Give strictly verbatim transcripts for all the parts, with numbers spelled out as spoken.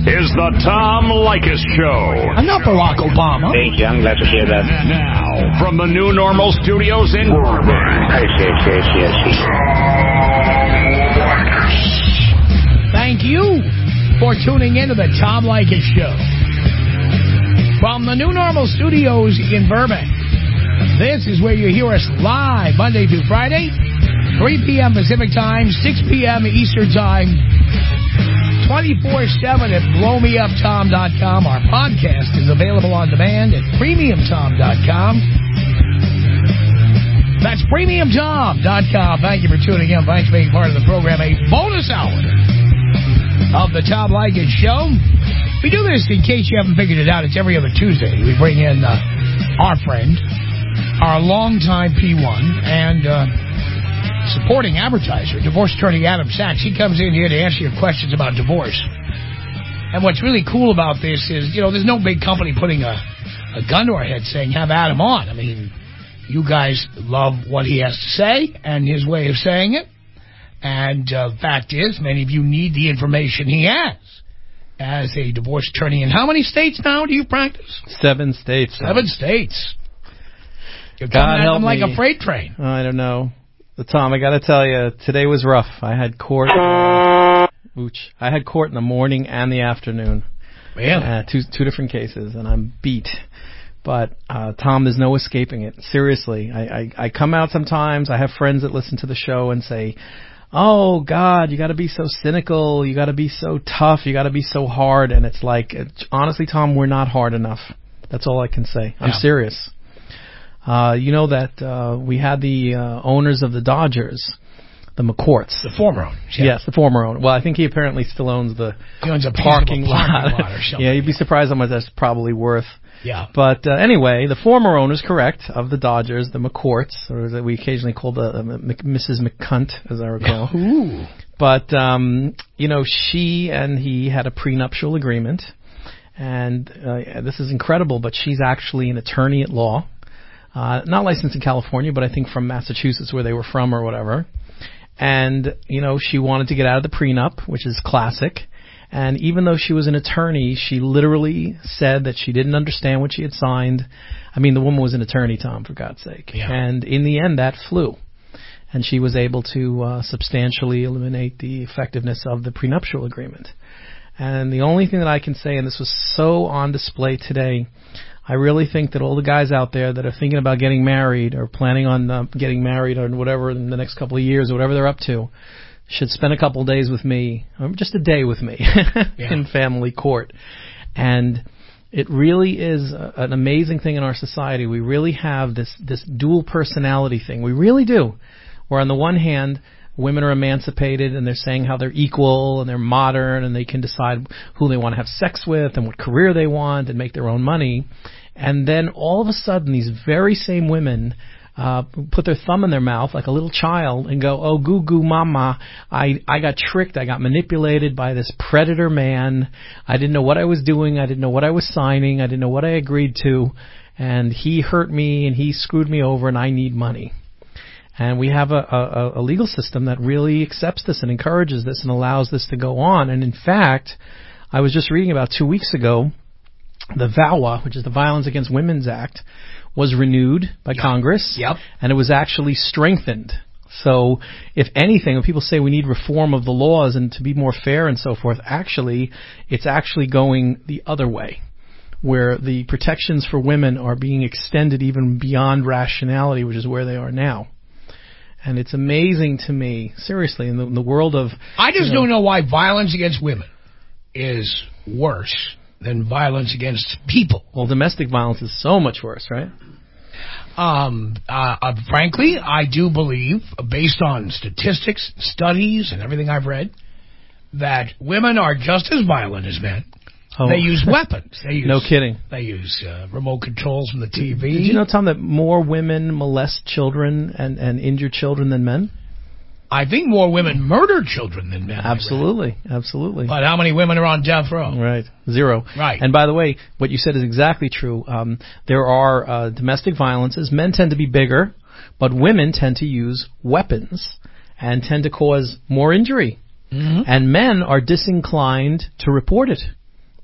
is the Tom Leykis Show. I'm not Barack Obama. Hey, young, glad to hear that. Now, from the New Normal Studios in Burbank. Yes, yes, yes, yes, yes. Thank you for tuning in to the Tom Leykis Show. From the New Normal Studios in Burbank. This is where you hear us live Monday through Friday, three p.m. Pacific Time, six p.m. Eastern Time, twenty-four seven at blow me up tom dot com. Our podcast is available on demand at premium tom dot com. That's premium tom dot com. Thank you for tuning in. Thanks for being part of the program. A bonus hour of the Tom Leykis Show. We do this, in case you haven't figured it out, it's every other Tuesday. We bring in uh, our friend, our longtime P one, and uh, supporting advertiser, divorce attorney Adam Sachs. He comes in here to answer your questions about divorce. And what's really cool about this is, you know, there's no big company putting a, a gun to our head saying, have Adam on. I mean, you guys love what he has to say and his way of saying it. And uh, fact is, many of you need the information he has as a divorce attorney. In how many states now do you practice? Seven states. Seven states. You're God coming at help them like me. a freight train. Oh, I don't know. But Tom, I got to tell you, today was rough. I had court. Ooch. I had court in the morning and the afternoon. Really? Uh, two two different cases, and I'm beat. But, uh, Tom, there's no escaping it. Seriously. I, I, I come out sometimes. I have friends that listen to the show and say, oh, God, you got to be so cynical. You got to be so tough. You got to be so hard. And it's like, it's, honestly, Tom, we're not hard enough. That's all I can say. I'm yeah. serious. Uh, you know that uh, we had the uh, owners of the Dodgers, the McCourts. The former owners. Yeah. Yes, the former owner. Well, I think he apparently still owns the he owns a parking, parking lot. lot or something. Yeah, you'd be surprised how much that's probably worth. Yeah. But uh, anyway, the former owners, correct, of the Dodgers, the McCourts, or that we occasionally call the uh, Mc, Missus McCunt, as I recall. Ooh. But, um, you know, she and he had a prenuptial agreement. And uh, this is incredible, but she's actually an attorney at law. Uh, not licensed in California, but I think from Massachusetts where they were from or whatever. And, you know, she wanted to get out of the prenup, which is classic. And even though she was an attorney, she literally said that she didn't understand what she had signed. I mean, the woman was an attorney, Tom, for God's sake. Yeah. And in the end, that flew. And she was able to uh, substantially eliminate the effectiveness of the prenuptial agreement. And the only thing that I can say, and this was so on display today, I really think that all the guys out there that are thinking about getting married or planning on uh, getting married or whatever in the next couple of years or whatever they're up to should spend a couple of days with me, or just a day with me yeah. in family court. And it really is a, an amazing thing in our society. We really have this, this dual personality thing. We really do. Where on the one hand, women are emancipated and they're saying how they're equal and they're modern and they can decide who they want to have sex with and what career they want and make their own money. And then all of a sudden, these very same women uh put their thumb in their mouth like a little child and go, oh, goo goo mama, I, I got tricked, I got manipulated by this predator man. I didn't know what I was doing, I didn't know what I was signing, I didn't know what I agreed to, and he hurt me and he screwed me over and I need money. And we have a, a, a legal system that really accepts this and encourages this and allows this to go on. And in fact, I was just reading about two weeks ago, the VAWA, which is the Violence Against Women's Act, was renewed by yep. Congress, yep. and it was actually strengthened. So, if anything, when people say we need reform of the laws and to be more fair and so forth, actually, it's actually going the other way, where the protections for women are being extended even beyond rationality, which is where they are now. And it's amazing to me, seriously, in the, in the world of... I just you know, don't know why violence against women is worse than violence against people. Well, domestic violence is so much worse, right? Um, uh, uh, frankly, I do believe, based on statistics, studies, and everything I've read, that women are just as violent as men. Oh. They use weapons. They use, no kidding. They use uh, remote controls from the T V. Did you know, Tom, that more women molest children and, and injure children than men? I think more women murder children than men. Absolutely, absolutely. But how many women are on death row? Right, zero. Right. And by the way, what you said is exactly true. Um, there are uh, domestic violences. Men tend to be bigger, but women tend to use weapons and tend to cause more injury. Mm-hmm. And men are disinclined to report it.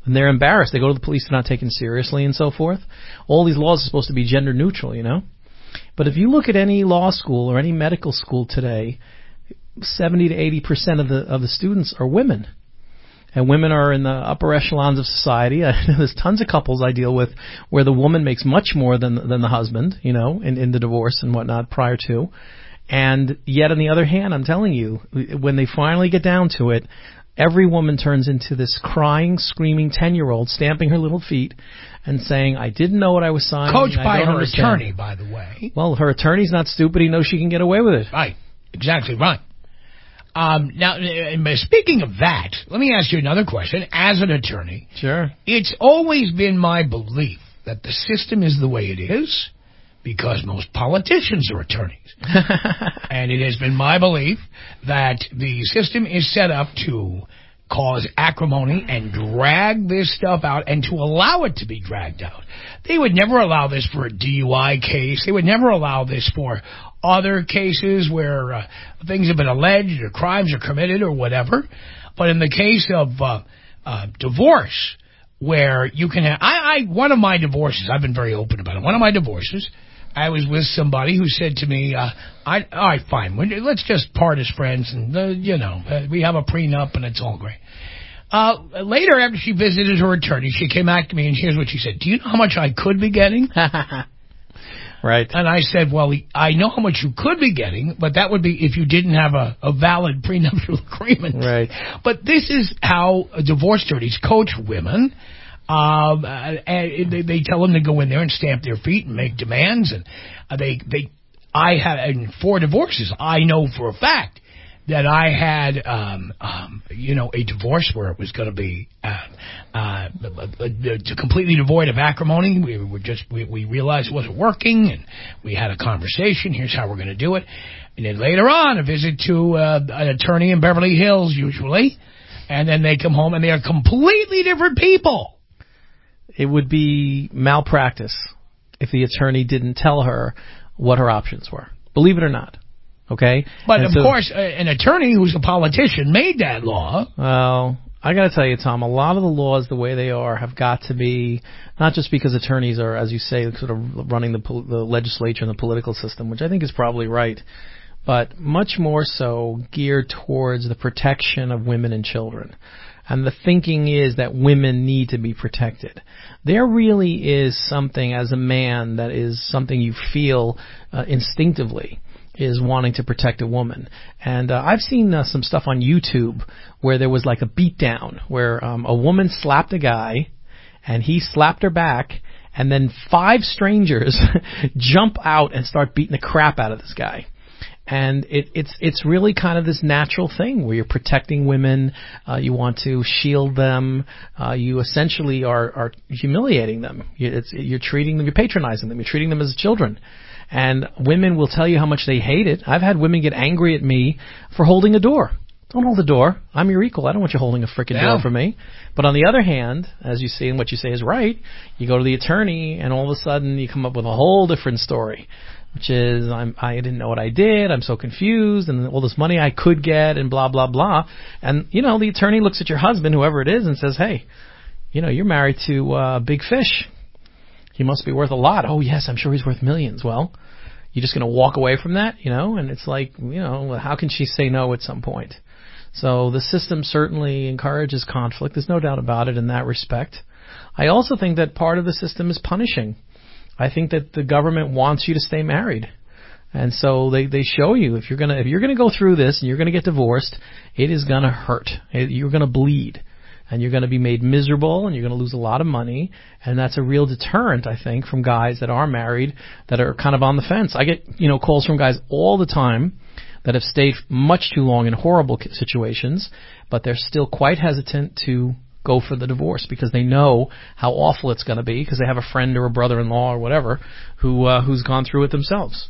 And they're embarrassed. They go to the police, they're not taken seriously and so forth. All these laws are supposed to be gender neutral, you know. But if you look at any law school or any medical school today, seventy to eighty percent of the of the students are women. And women are in the upper echelons of society. There's tons of couples I deal with where the woman makes much more than than the husband, you know, in, in the divorce and whatnot prior to. And yet, on the other hand, I'm telling you, when they finally get down to it, every woman turns into this crying, screaming ten-year-old, stamping her little feet and saying, I didn't know what I was signing. Coached I by don't her understand. attorney, by the way. Well, her attorney's not stupid. He knows she can get away with it. Right. Exactly right. Um, now, uh, speaking of that, let me ask you another question. As an attorney, Sure. It's always been my belief that the system is the way it is because most politicians are attorneys. And it has been my belief that the system is set up to cause acrimony and drag this stuff out and to allow it to be dragged out. They would never allow this for a D U I case. They would never allow this for other cases where uh, things have been alleged or crimes are committed or whatever. But in the case of uh, uh, divorce, where you can have... I, I one of my divorces, I've been very open about it. One of my divorces, I was with somebody who said to me, uh, I, all right, fine, let's just part as friends, and, uh, you know, uh, we have a prenup, and it's all great. Uh, later, after she visited her attorney, she came back to me, and here's what she said. Do you know how much I could be getting? Right. And I said, well, I know how much you could be getting, but that would be if you didn't have a, a valid prenuptial agreement. Right. But this is how divorce attorneys coach women. Um, and they, they tell them to go in there and stamp their feet and make demands. And uh, they, they, I had in four divorces. I know for a fact that I had, um, um, you know, a divorce where it was going to be uh, uh, to completely devoid of acrimony. We were just we, we realized it wasn't working, and we had a conversation. Here's how we're going to do it. And then later on, a visit to uh, an attorney in Beverly Hills, usually, and then they come home and they are completely different people. It would be malpractice if the attorney didn't tell her what her options were. Believe it or not. Okay? But, and of so, course, uh, an attorney who's a politician made that law. Well, I got to tell you, Tom, a lot of the laws, the way they are, have got to be, not just because attorneys are, as you say, sort of running the, the legislature and the political system, which I think is probably right, but much more so geared towards the protection of women and children. And the thinking is that women need to be protected. There really is something as a man that is something you feel uh, instinctively is wanting to protect a woman. And uh, I've seen uh, some stuff on YouTube where there was like a beatdown where um, a woman slapped a guy and he slapped her back, and then five strangers jump out and start beating the crap out of this guy. And it, it's it's really kind of this natural thing where you're protecting women, uh, you want to shield them, uh, you essentially are, are humiliating them. You, it's, you're treating them, you're patronizing them, you're treating them as children. And women will tell you how much they hate it. I've had women get angry at me for holding a door. Don't hold the door. I'm your equal. I don't want you holding a frickin' Yeah. door for me. But on the other hand, as you see and what you say is right, you go to the attorney and all of a sudden you come up with a whole different story. Which is, I'm, I didn't know what I did, I'm so confused, and all this money I could get, and blah, blah, blah. And, you know, the attorney looks at your husband, whoever it is, and says, hey, you know, you're married to uh, Big Fish. He must be worth a lot. Oh, yes, I'm sure he's worth millions. Well, you're just going to walk away from that, you know? And it's like, you know, how can she say no at some point? So the system certainly encourages conflict. There's no doubt about it in that respect. I also think that part of the system is punishing. I think that the government wants you to stay married. And so they, they show you if you're gonna if you're gonna go through this and you're gonna get divorced, it is gonna hurt. It, you're gonna bleed, and you're gonna be made miserable, and you're gonna lose a lot of money. And that's a real deterrent, I think, from guys that are married that are kind of on the fence. I get you know calls from guys all the time that have stayed much too long in horrible situations, but they're still quite hesitant to go for the divorce because they know how awful it's going to be because they have a friend or a brother-in-law or whatever who uh, who's gone through it themselves.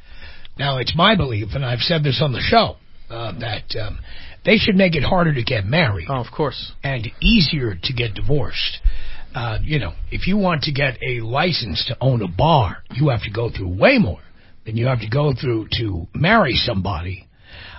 Now, it's my belief, and I've said this on the show, uh, that um, they should make it harder to get married. Oh, of course. And easier to get divorced. Uh, you know, if you want to get a license to own a bar, you have to go through way more than you have to go through to marry somebody.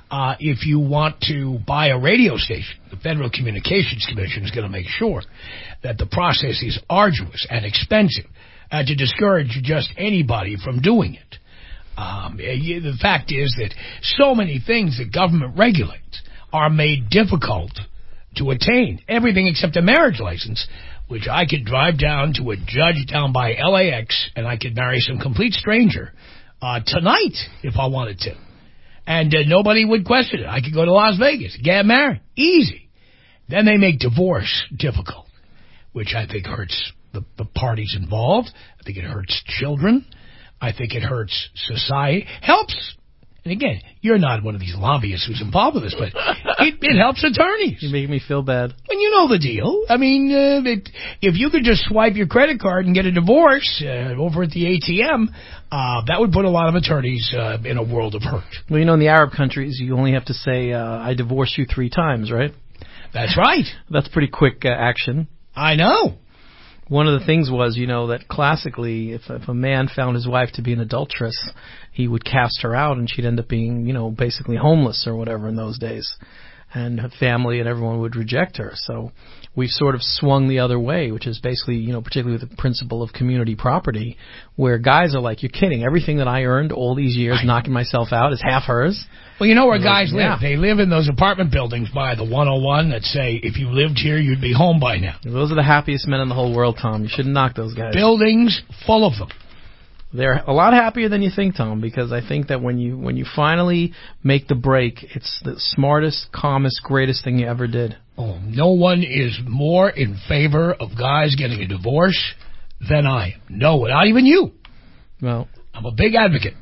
Uh, if you want to buy a radio station, the Federal Communications Commission is going to make sure that the process is arduous and expensive uh, to discourage just anybody from doing it. Um, the fact is that so many things that government regulates are made difficult to attain. Everything except a marriage license, which I could drive down to a judge down by L A X and I could marry some complete stranger uh, tonight if I wanted to. And uh, nobody would question it. I could go to Las Vegas, get married, easy. Then they make divorce difficult, which I think hurts the, the parties involved. I think it hurts children. I think it hurts society. Helps. And again, you're not one of these lobbyists who's involved with this, but it, it helps attorneys. You make me feel bad. And you know the deal. I mean, uh, it, if you could just swipe your credit card and get a divorce uh, over at the A T M, uh, that would put a lot of attorneys uh, in a world of hurt. Well, you know, in the Arab countries, you only have to say, uh, I divorce you three times, right? That's right. That's pretty quick uh, action. I know. One of the things was, you know, that classically, if, if a man found his wife to be an adulteress, he would cast her out and she'd end up being, you know, basically homeless or whatever in those days. And her family and everyone would reject her. So we've sort of swung the other way, which is basically, you know, particularly with the principle of community property, where guys are like, you're kidding. Everything that I earned all these years knocking myself out is half hers. Well, you know where guys like, yeah. live. They live in those apartment buildings by the one oh one that say, if you lived here, you'd be home by now. Those are the happiest men in the whole world, Tom. You shouldn't knock those guys. Buildings full of them. They're a lot happier than you think, Tom, because I think that when you when you finally make the break, it's the smartest, calmest, greatest thing you ever did. Oh, no one is more in favor of guys getting a divorce than I am. No, not even you. Well, I'm a big advocate.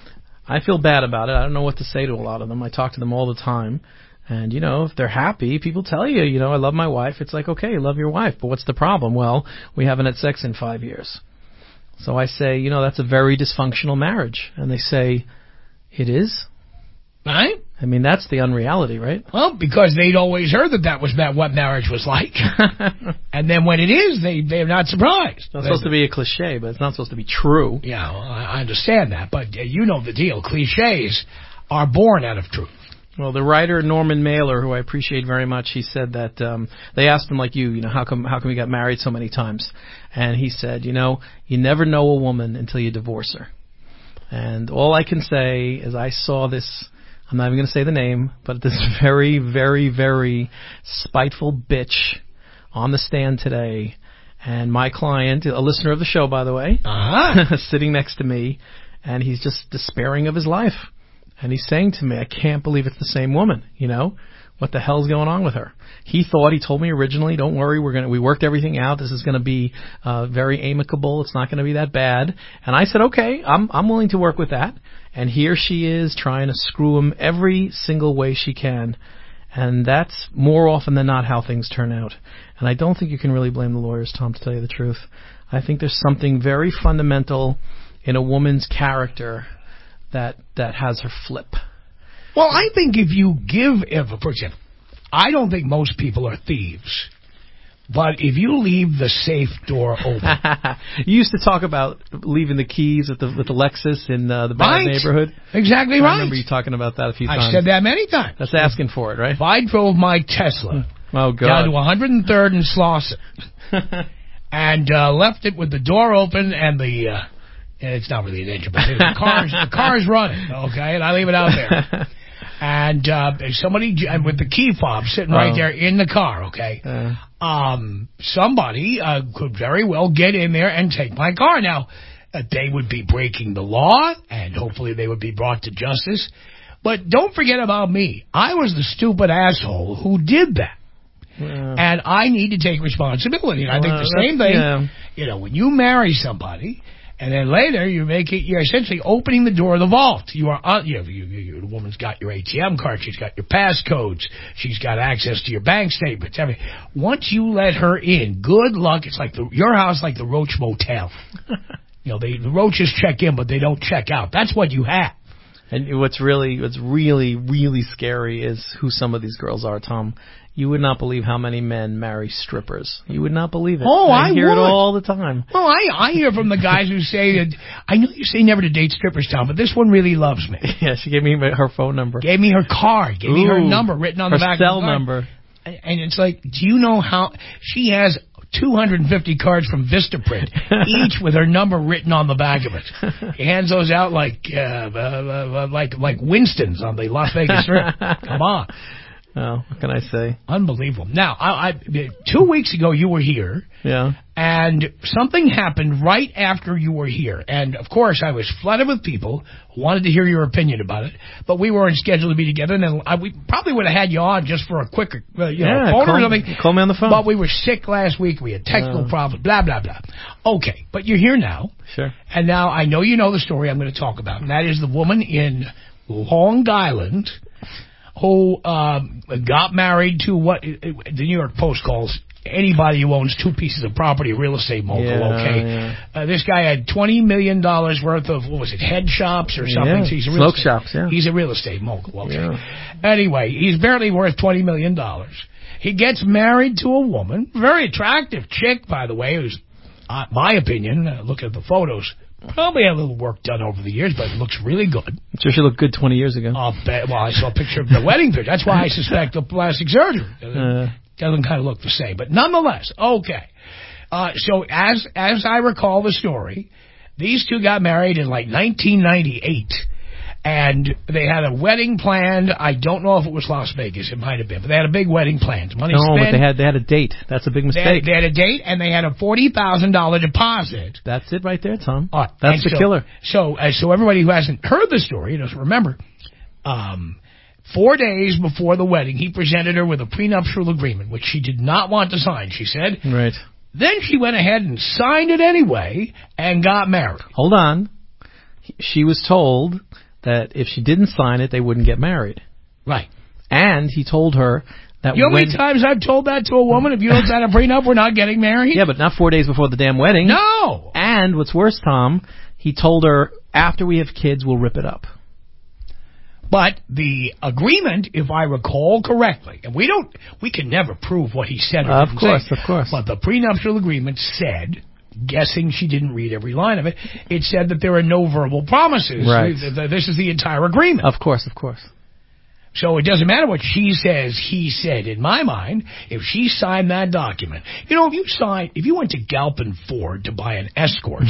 I feel bad about it. I don't know what to say to a lot of them. I talk to them all the time. And, you know, if they're happy, people tell you, you know, I love my wife. It's like, okay, you love your wife, but what's the problem? Well, we haven't had sex in five years. So I say, you know, that's a very dysfunctional marriage. And they say, it is? Right? I mean, that's the unreality, right? Well, because they'd always heard that that was what marriage was like. And then when it is, they, they're not surprised. It's not supposed to be a cliche, but it's not supposed to be true. Yeah, well, I understand that. But uh, you know the deal. Cliches are born out of truth. Well, the writer Norman Mailer, who I appreciate very much, he said that um, they asked him, like you, you know, how come how come you got married so many times? And he said, you know, you never know a woman until you divorce her. And all I can say is I saw this, I'm not even going to say the name, but this very, very, very spiteful bitch on the stand today. And my client, a listener of the show, by the way, uh-huh. sitting next to me, and he's just despairing of his life. And he's saying to me, I can't believe it's the same woman, you know? What the hell's going on with her? He thought, he told me originally, don't worry, we're gonna, we worked everything out. This is going to be uh, very amicable. It's not going to be that bad. And I said, okay, I'm I'm willing to work with that. And here she is trying to screw him every single way she can. And that's more often than not how things turn out. And I don't think you can really blame the lawyers, Tom, to tell you the truth. I think there's something very fundamental in a woman's character that that has her flip. Well, I think if you give, if, for example, I don't think most people are thieves. But if you leave the safe door open. You used to talk about leaving the keys with the with the Lexus in uh, the bad right. neighborhood. Exactly I right. I remember you talking about that a few I times. I said that many times. That's asking for it, right? If I drove my Tesla oh, God. down to one hundred third and Slauson and uh, left it with the door open and the... Uh, it's not really an engine, but the car's, the car's running, okay, and I leave it out there. And uh, somebody, with the key fob sitting right oh. there in the car, okay, uh. um, somebody uh, could very well get in there and take my car. Now, uh, they would be breaking the law, and hopefully they would be brought to justice. But don't forget about me. I was the stupid asshole who did that. Yeah. And I need to take responsibility. And I think the same thing, yeah. you know, when you marry somebody... And then later, you make it. You're essentially opening the door of the vault. You are, uh, you, you, you, the woman's got your A T M card. She's got your passcodes. She's got access to your bank statements. Everything. Once you let her in, good luck. It's like the, your house, like the Roach Motel. You know, they, the roaches check in, but they don't check out. That's what you have. And what's really, what's really, really scary is who some of these girls are, Tom. You would not believe how many men marry strippers. You would not believe it. Oh, I, I hear would. it all the time. Well, I, I hear from the guys who say, that, I know you say never to date strippers, Tom, but this one really loves me. Yeah, she gave me her phone number. Gave me her card. Gave Ooh, me her number written on her the back cell of the card. number. And it's like, do you know how she has two hundred fifty cards from Vistaprint, each with her number written on the back of it. He hands those out like uh, uh, uh, like like Winston's on the Las Vegas Strip. Come on. Oh, what can I say? Unbelievable. Now, I, I two weeks ago you were here. Yeah. And something happened right after you were here. And, of course, I was flooded with people who wanted to hear your opinion about it. But we weren't scheduled to be together. And then I, we probably would have had you on just for a quick uh, you yeah, know, phone call, or something. Call me on the phone. But we were sick last week. We had technical uh, problems, blah, blah, blah. Okay, but you're here now. Sure. And now I know you know the story I'm going to talk about. And that is the woman in Long Island who um, got married to what the New York Post calls anybody who owns two pieces of property, a real estate mogul, yeah, okay? Yeah. Uh, this guy had twenty million dollars worth of, what was it, head shops or something? Yeah. So he's a real Smoke estate, shops, yeah. He's a real estate mogul, okay? Yeah. Anyway, he's barely worth twenty million dollars. He gets married to a woman, very attractive chick, by the way, who's, uh, my opinion, uh, look at the photos, probably had a little work done over the years, but it looks really good. I'm sure she looked good twenty years ago. Uh, well, I saw a picture of the wedding picture. That's why I suspect the plastic surgery. Uh, Doesn't kind of look the same. But nonetheless, okay. Uh, so as as I recall the story, these two got married in like nineteen ninety-eight. And they had a wedding planned. I don't know if it was Las Vegas. It might have been. But they had a big wedding planned. Money no, spent. but they had, they had a date. That's a big mistake. They had, they had a date, and they had a forty thousand dollars deposit. That's it right there, Tom. Uh, That's the so, killer. So, uh, so everybody who hasn't heard the story, doesn't remember, um, four days before the wedding, he presented her with a prenuptial agreement, which she did not want to sign, she said. Right. Then she went ahead and signed it anyway and got married. Hold on. She was told that if she didn't sign it, they wouldn't get married. Right. And he told her that You know how when... many times I've told that to a woman? If you don't sign a prenup, we're not getting married? Yeah, but not four days before the damn wedding. No! And what's worse, Tom, he told her, after we have kids, we'll rip it up. But the agreement, if I recall correctly, and we don't, we can never prove what he said or Uh, of didn't course, say, of course. But the prenuptial agreement said, guessing she didn't read every line of it, it said that there are no verbal promises. Right. This is the entire agreement. Of course, of course. So it doesn't matter what she says, he said. In my mind, if she signed that document, you know, if you sign, if you went to Galpin Ford to buy an Escort,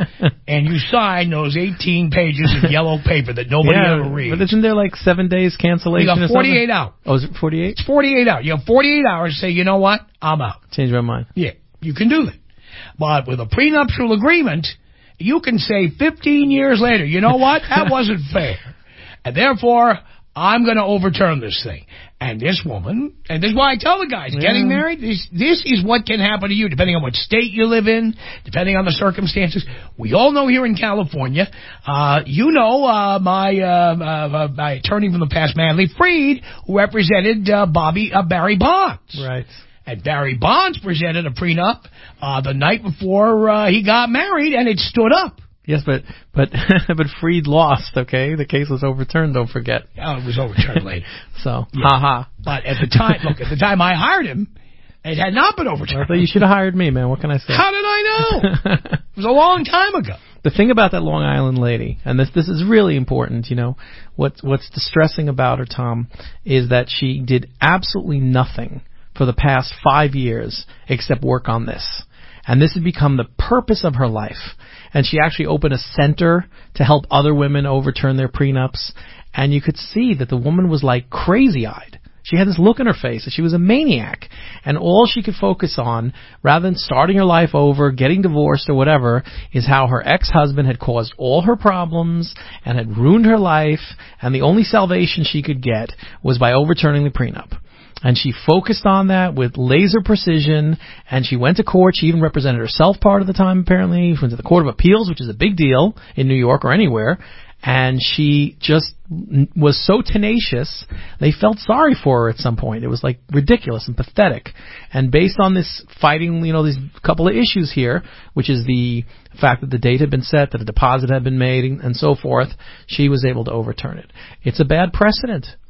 and you sign those eighteen pages of yellow paper that nobody yeah, ever reads. But isn't there like seven days cancellation? You got forty-eight or hours. Oh, is it forty-eight? It's forty-eight hours. You have forty-eight hours to say, you know what, I'm out. Change my mind. Yeah, you can do that. But with a prenuptial agreement, you can say fifteen years later, you know what, that wasn't fair. And therefore, I'm going to overturn this thing. And this woman, and this is why I tell the guys, yeah. getting married, this, this is what can happen to you, depending on what state you live in, depending on the circumstances. We all know here in California, uh, you know uh, my, uh, uh, my attorney from the past, Manley Freed, who represented uh, Bobby uh, Barry Bonds. Right. And Barry Bonds presented a prenup uh, the night before uh, he got married, and it stood up. Yes, but but but Freed lost, okay? The case was overturned, don't forget. Oh, it was overturned later. So, yeah. ha-ha. But at the time, look, at the time I hired him, it had not been overturned. Well, I thought you should have hired me, man. What can I say? How did I know? It was a long time ago. The thing about that Long Island lady, and this this is really important, you know, what's, what's distressing about her, Tom, is that she did absolutely nothing for the past five years except work on this. And this has become the purpose of her life. And she actually opened a center to help other women overturn their prenups. And you could see that the woman was like crazy-eyed. She had this look in her face that she was a maniac. And all she could focus on, rather than starting her life over, getting divorced or whatever, is how her ex-husband had caused all her problems and had ruined her life. And the only salvation she could get was by overturning the prenup. And she focused on that with laser precision, and she went to court. She even represented herself part of the time, apparently. She went to the Court of Appeals, which is a big deal in New York or anywhere. And she just was so tenacious, they felt sorry for her at some point. It was like ridiculous and pathetic. And based on this fighting, you know, these couple of issues here, which is the fact that the date had been set, that a deposit had been made, and so forth, she was able to overturn it. It's a bad precedent.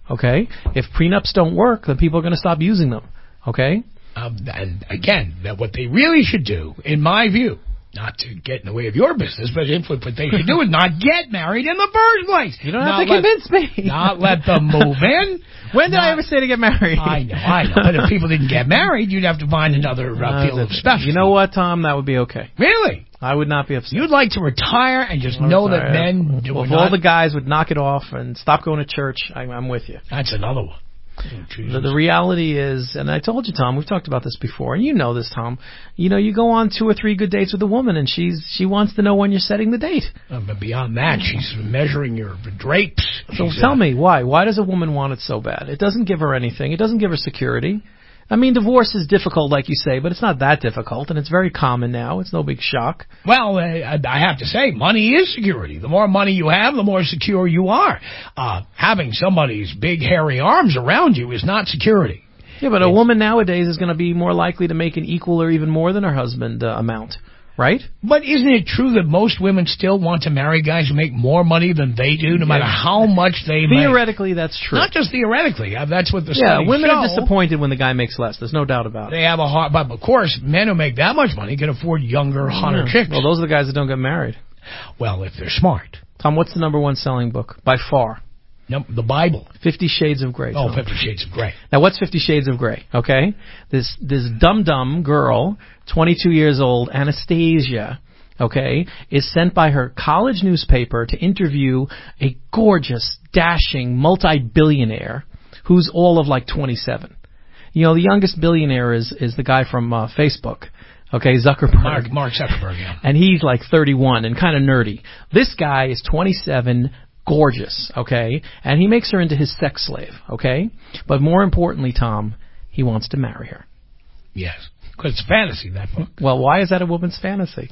Okay? If prenups don't work, then people are going to stop using them. Okay? Um, and again, that what they really should do, in my view, not to get in the way of your business, but if what they should do is not get married in the first place. You don't not have to let, convince me. Not let them move in. When did not, I ever say to get married? I know, I know. But if people didn't get married, you'd have to find another uh, uh, field of specialty. You know what, Tom? That would be okay. Really? I would not be upset. You'd like to retire and just I'll know retire. that men do well, if not... all the guys would knock it off and stop going to church, I, I'm with you. That's another one. Oh, the, the reality is, and I told you, Tom, we've talked about this before, and you know this, Tom. You know, you go on two or three good dates with a woman, and she's she wants to know when you're setting the date. Uh, but beyond that, she's measuring your drapes. So she's, tell uh, me, why? Why does a woman want it so bad? It doesn't give her anything. It doesn't give her security. I mean, divorce is difficult, like you say, but it's not that difficult, and it's very common now. It's no big shock. Well, uh, I have to say, money is security. The more money you have, the more secure you are. Uh, having somebody's big, hairy arms around you is not security. Yeah, but a it's, woman nowadays is going to be more likely to make an equal or even more than her husband uh, amount. Right? But isn't it true that most women still want to marry guys who make more money than they do, no matter how much they make? Theoretically, that's true. Not just theoretically. That's what the yeah, studies women show. are disappointed when the guy makes less. There's no doubt about it. They have a hard... But, of course, men who make that much money can afford younger, hotter yeah. chicks. Well, those are the guys that don't get married. Well, if they're smart. Tom, what's the number one selling book? By far. No, the Bible. Fifty Shades of Grey. Oh, Fifty Shades of Grey. Now, what's Fifty Shades of Grey? Okay? This, this dumb-dumb girl, twenty-two years old, Anastasia... okay, is sent by her college newspaper to interview a gorgeous, dashing, multi-billionaire who's all of like twenty-seven. You know, the youngest billionaire is, is the guy from uh, Facebook, okay, Zuckerberg. Mark, Mark Zuckerberg, yeah. And he's like thirty-one and kind of nerdy. This guy is twenty-seven, gorgeous, okay, and he makes her into his sex slave, okay? But more importantly, Tom, he wants to marry her. Yes, because it's fantasy, that book. Well, why is that a woman's fantasy?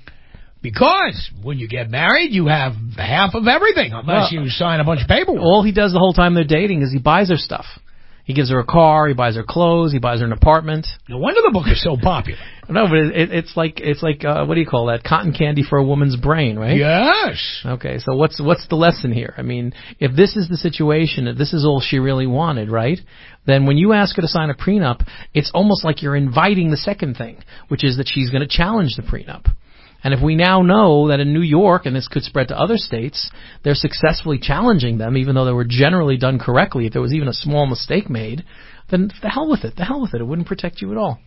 Because when you get married, you have half of everything, unless well, you sign a bunch of paperwork. All he does the whole time they're dating is he buys her stuff. He gives her a car, he buys her clothes, he buys her an apartment. No wonder the book is so popular. No, but it, it, it's like, it's like uh, what do you call that? Cotton candy for a woman's brain, right? Yes. Okay, so what's what's the lesson here? I mean, if this is the situation, if this is all she really wanted, right? Then when you ask her to sign a prenup, it's almost like you're inviting the second thing, which is that she's going to challenge the prenup. And if we now know that in New York, and this could spread to other states, they're successfully challenging them, even though they were generally done correctly, if there was even a small mistake made, then the hell with it. The hell with it. It wouldn't protect you at all.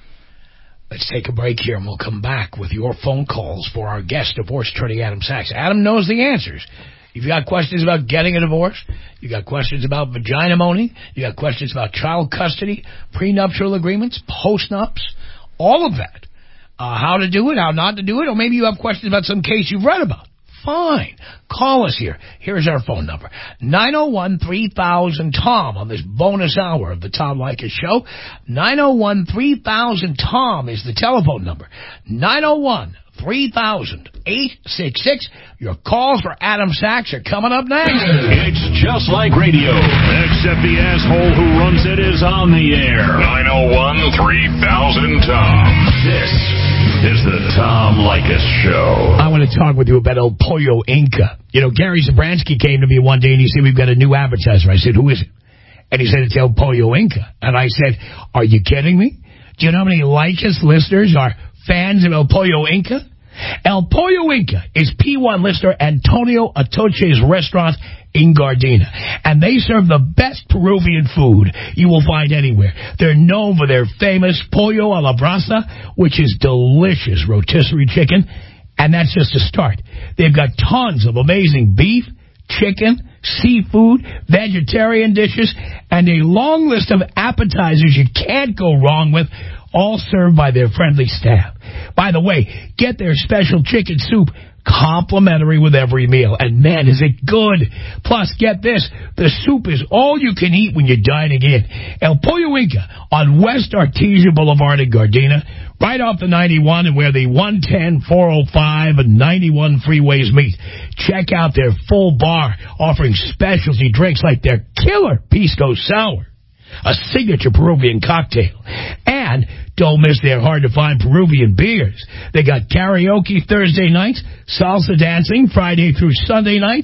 Let's take a break here, and we'll come back with your phone calls for our guest, divorce attorney Adam Sachs. Adam knows the answers. If you got questions about getting a divorce, you got questions about vagina-moaning, you got questions about child custody, prenuptial agreements, post-nups, all of that. Uh, how to do it, how not to do it, or maybe you have questions about some case you've read about. Fine. Call us here. Here's our phone number. nine oh one, three thousand, T O M on this bonus hour of the Tom Leykis Show. nine oh one, three thousand, T O M is the telephone number. nine oh one, three thousand, eight six six. Your calls for Adam Sachs are coming up next. It's just like radio, except the asshole who runs it is on the air. nine oh one, three thousand, T O M. This is the Tom Leykis Show. I want to talk with you about El Pollo Inca. You know, Gary Zabransky came to me one day and he said, we've got a new advertiser. I said, who is it? And he said, it's El Pollo Inca. And I said, are you kidding me? Do you know how many Leykis listeners are fans of El Pollo Inca? El Pollo Inca is P one listener Antonio Atoche's restaurant in Gardena. And they serve the best Peruvian food you will find anywhere. They're known for their famous pollo a la brasa, which is delicious rotisserie chicken. And that's just a start. They've got tons of amazing beef, chicken, seafood, vegetarian dishes, and a long list of appetizers you can't go wrong with, all served by their friendly staff. By the way, get their special chicken soup complimentary with every meal. And man, is it good. Plus, get this, the soup is all you can eat when you're dining in. El Pollo Inca on West Artesia Boulevard in Gardena, right off the ninety-one and where the one ten, four oh five, and ninety-one freeways meet. Check out their full bar, offering specialty drinks like their killer Pisco Sour, a signature Peruvian cocktail. And don't miss their hard-to-find Peruvian beers. They got karaoke Thursday nights, salsa dancing Friday through Sunday nights,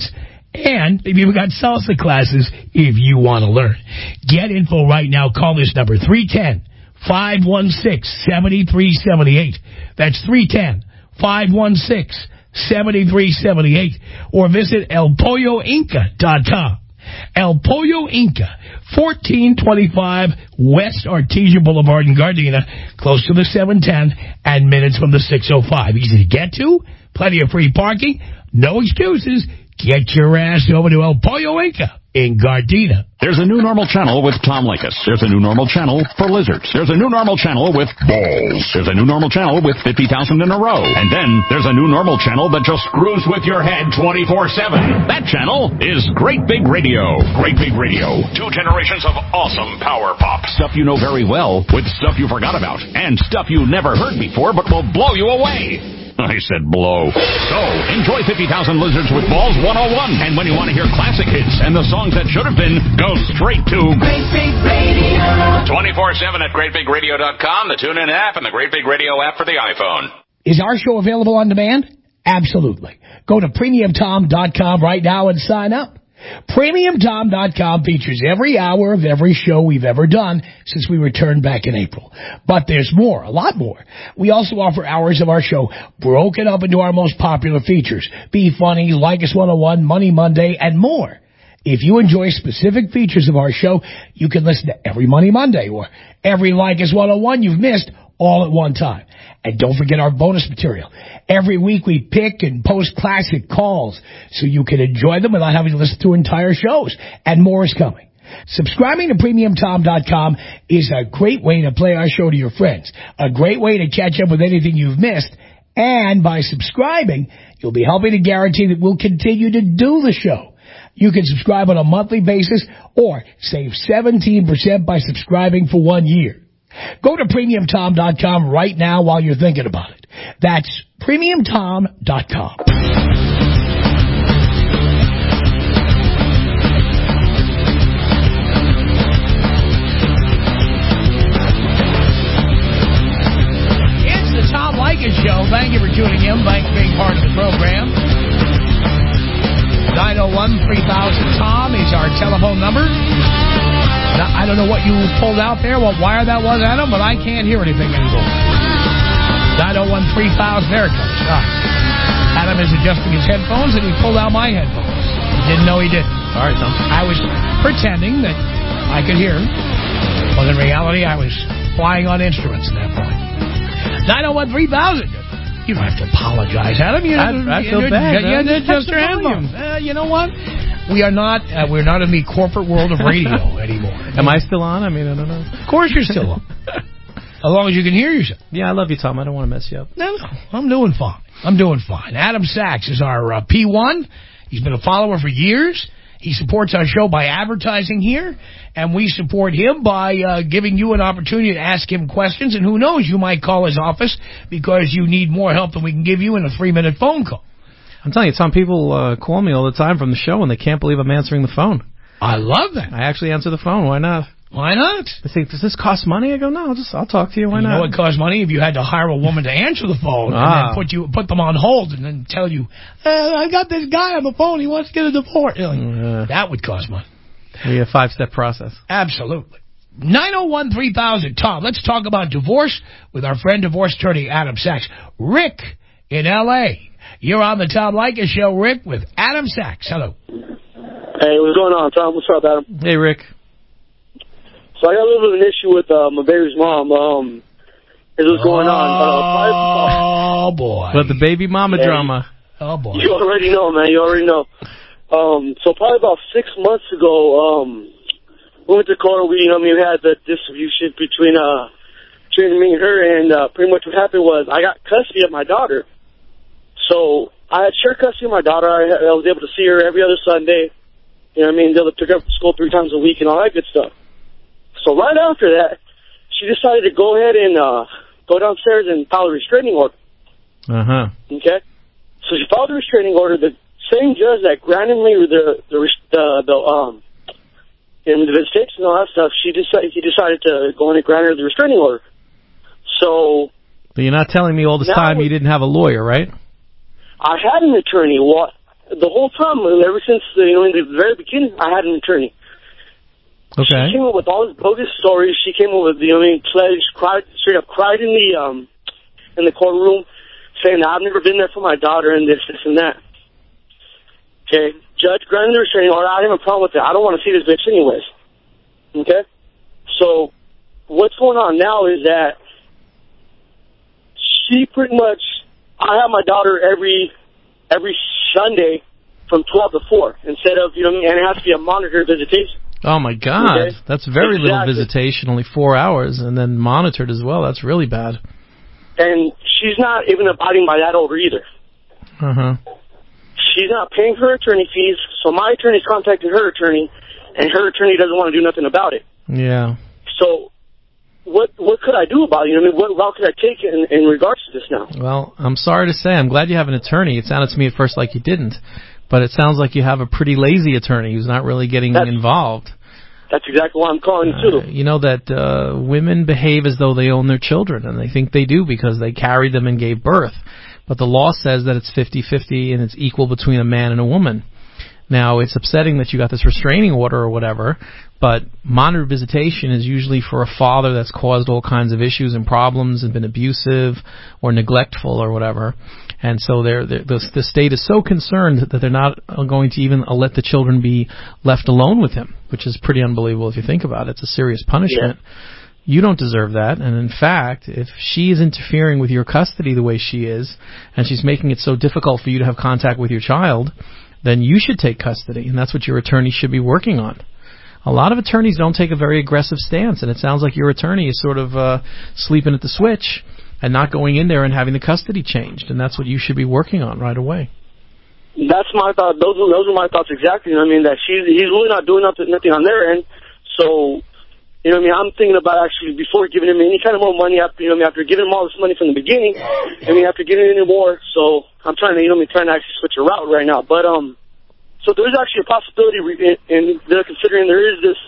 And they've even got salsa classes if you want to learn. Get info right now. Call this number, three one zero, five one six, seven three seven eight. That's three one zero, five one six, seven three seven eight. Or visit el pollo inca dot com. El Pollo Inca, fourteen twenty-five West Artesia Boulevard in Gardena, close to the seven ten and minutes from the six oh five. Easy to get to, plenty of free parking, no excuses. Get your ass over to El Pollo Inca in Gardena. There's a new normal channel with Tom Leykis. There's a new normal channel for lizards. There's a new normal channel with balls. There's a new normal channel with fifty thousand in a row. And then there's a new normal channel that just screws with your head twenty-four seven. That channel is Great Big Radio. Great Big Radio. Two generations of awesome power pop. Stuff you know very well with stuff you forgot about. And stuff you never heard before but will blow you away. I said blow. So, enjoy fifty thousand Lizards with Balls one oh one. And when you want to hear classic hits and the songs that should have been, go straight to Great Big Radio. twenty-four seven at great big radio dot com, the TuneIn app, and the Great Big Radio app for the iPhone. Is our show available on demand? Absolutely. Go to premium tom dot com right now and sign up. premium tom dot com features every hour of every show we've ever done since we returned back in April. But there's more, a lot more. We also offer hours of our show broken up into our most popular features. Be Funny, Like Us one oh one, Money Monday, and more. If you enjoy specific features of our show, you can listen to every Money Monday or every Like Us one oh one you've missed all at one time. And don't forget our bonus material. Every week we pick and post classic calls so you can enjoy them without having to listen to entire shows. And more is coming. Subscribing to premium tom dot com is a great way to play our show to your friends, a great way to catch up with anything you've missed, and by subscribing, you'll be helping to guarantee that we'll continue to do the show. You can subscribe on a monthly basis or save seventeen percent by subscribing for one year. Go to premium tom dot com right now while you're thinking about it. That's premium tom dot com. It's the Tom Leykis Show. Thank you for tuning in. Thanks for being part of the program. nine oh one, three thousand, Tom is our telephone number. Now, I don't know what you pulled out there, what wire that was, Adam, but I can't hear anything anymore. nine oh one, three thousand, there it comes. Right. Adam is adjusting his headphones, and he pulled out my headphones. He didn't know he did. All right, Tom. I was pretending that I could hear him, but in reality, I was flying on instruments at that point. nine oh one, three thousand. You don't have to apologize, Adam. You, I, I feel you, bad. You, you adjust your headphones. Uh, you know what? We are not, uh, we're not in the corporate world of radio anymore. Am I still on? I mean, I don't know. Of course you're still on. As long as you can hear yourself. Yeah, I love you, Tom. I don't want to mess you up. No, no, I'm doing fine. I'm doing fine. Adam Sachs is our uh, P one. He's been a follower for years. He supports our show by advertising here, and we support him by uh, giving you an opportunity to ask him questions, and who knows, you might call his office because you need more help than we can give you in a three-minute phone call. I'm telling you, some people uh, call me all the time from the show, and they can't believe I'm answering the phone. I love that. I actually answer the phone. Why not? Why not? They say, does this cost money? I go, no, I'll just I'll talk to you. Why you not? You know what costs money? If you had to hire a woman to answer the phone ah. and then put you put them on hold and then tell you, uh, I got this guy on the phone. He wants to get a divorce. Like, uh, that would cost money. Be a five-step process. Absolutely. nine oh one, three thousand. Tom, let's talk about divorce with our friend divorce attorney Adam Sachs. Rick in L A You're on the Tom Leykis Show, Rick, with Adam Sachs. Hello. Hey, what's going on, Tom? What's up, Adam? Hey, Rick. So I got a little bit of an issue with uh, my baby's mom. Um, here's what's going oh, on. Uh, oh, boy. But the baby mama yeah, drama. Oh, boy. You already know, man. You already know. Um, so probably about six months ago, um, we went to court. We, you know, I mean, we had the distribution between, uh, between me and her, and uh, pretty much what happened was I got custody of my daughter. So I had shared custody of my daughter. I, I was able to see her every other Sunday. You know what I mean? They would pick her up from school three times a week and all that good stuff. So right after that, she decided to go ahead and uh, go downstairs and file a restraining order. Uh-huh. Okay? So she filed a restraining order. The same judge that granted me the, the, the, the um, in the visitation and all that stuff, she decided, he decided to go in and grant her the restraining order. So... But you're not telling me all this time you didn't have a lawyer, right? I had an attorney. What the whole time, ever since, you know, in the very beginning, I had an attorney. Okay. She came up with all these bogus stories. She came up with, you know, I mean, pledged, cried, straight up cried in the um in the courtroom, saying that I've never been there for my daughter and this, this, and that. Okay, Judge granted the restraining order. I didn't have a problem with it. I don't want to see this bitch anyways. Okay, so what's going on now is that she pretty much, I have my daughter every every Sunday from twelve to four instead of, you know, and it has to be a monitored visitation. Oh, my God. Okay. That's very exactly. little visitation, only four hours, and then monitored as well. That's really bad. And she's not even abiding by that order either. Uh-huh. She's not paying her attorney fees, so my attorney's contacted her attorney, and her attorney doesn't want to do nothing about it. Yeah. So what what could I do about it? I mean, what route could I take in, in regards to this now? Well, I'm sorry to say, I'm glad you have an attorney. It sounded to me at first like you didn't. But it sounds like you have a pretty lazy attorney who's not really getting that's, involved. That's exactly why I'm calling you, uh, too. You know that uh, women behave as though they own their children, and they think they do because they carried them and gave birth. But the law says that it's fifty-fifty and it's equal between a man and a woman. Now, it's upsetting that you got this restraining order or whatever, but monitored visitation is usually for a father that's caused all kinds of issues and problems and been abusive or neglectful or whatever. And so they're, they're, the, the state is so concerned that they're not going to even let the children be left alone with him, which is pretty unbelievable if you think about it. It's a serious punishment. Yeah. You don't deserve that. And in fact, if she is interfering with your custody the way she is, and she's making it so difficult for you to have contact with your child, then you should take custody. And that's what your attorney should be working on. A lot of attorneys don't take a very aggressive stance, and it sounds like your attorney is sort of uh, sleeping at the switch and not going in there and having the custody changed, and that's what you should be working on right away. That's my thought. Those are, those are my thoughts exactly. I mean, that she's he's really not doing nothing, nothing on their end. So, you know what I mean, I'm thinking about actually before giving him any kind of more money, after, you know what I mean, after giving him all this money from the beginning, I mean, after getting any more. So I'm trying to, you know what I mean, trying to actually switch a route right now. But, um, so there's actually a possibility, and they're considering there is this,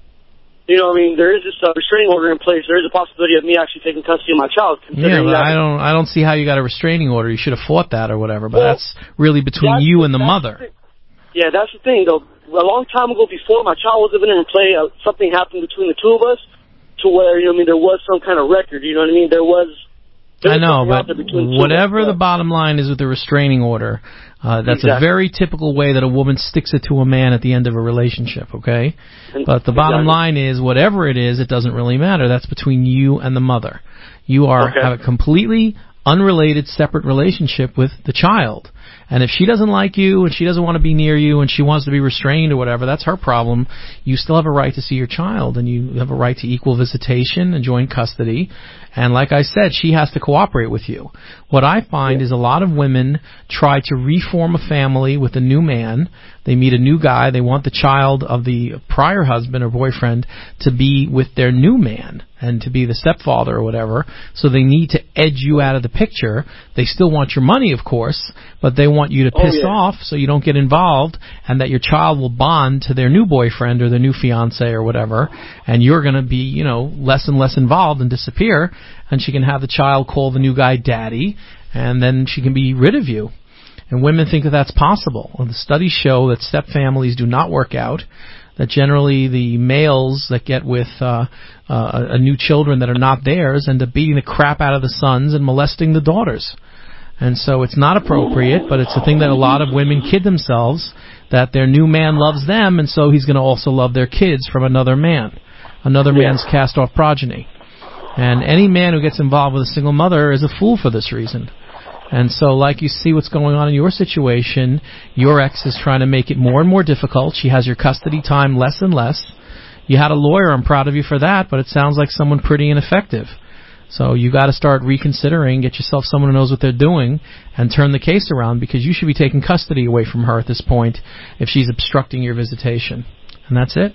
you know, I mean, there is this uh, restraining order in place. There is a possibility of me actually taking custody of my child. Yeah, but I don't, I don't see how you got a restraining order. You should have fought that or whatever. But well, that's really between that's you and the mother. The yeah, that's the thing, though. A long time ago, before my child was living in play, uh, something happened between the two of us, to where, you know, I mean, there was some kind of record. You know what I mean? There was. There was I know, but whatever the bottom line is with the restraining order. Uh, that's exactly. a very typical way that a woman sticks it to a man at the end of a relationship, okay? And, but the bottom exactly. line is, whatever it is, it doesn't really matter. That's between you and the mother. You are okay. have a completely unrelated, separate relationship with the child. And if she doesn't like you and she doesn't want to be near you and she wants to be restrained or whatever, that's her problem. You still have a right to see your child, and you have a right to equal visitation and joint custody. And like I said, she has to cooperate with you. What I find yeah. is a lot of women try to reform a family with a new man. They meet a new guy. They want the child of the prior husband or boyfriend to be with their new man and to be the stepfather or whatever. So they need to edge you out of the picture. They still want your money, of course, but they want you to piss oh, yeah. off so you don't get involved, and that your child will bond to their new boyfriend or their new fiance or whatever, and you're going to be, you know, less and less involved and disappear, and she can have the child call the new guy daddy, and then she can be rid of you. And women think that that's possible. Well, the studies show that step families do not work out, that generally the males that get with uh, uh, a new children that are not theirs end up beating the crap out of the sons and molesting the daughters. And so it's not appropriate, but it's a thing that a lot of women kid themselves, that their new man loves them, and so he's going to also love their kids from another man, another yeah. man's cast-off progeny. And any man who gets involved with a single mother is a fool for this reason. And so, like you see what's going on in your situation, your ex is trying to make it more and more difficult. She has your custody time less and less. You had a lawyer, I'm proud of you for that, but it sounds like someone pretty ineffective. So you got to start reconsidering, get yourself someone who knows what they're doing, and turn the case around, because you should be taking custody away from her at this point if she's obstructing your visitation. And that's it.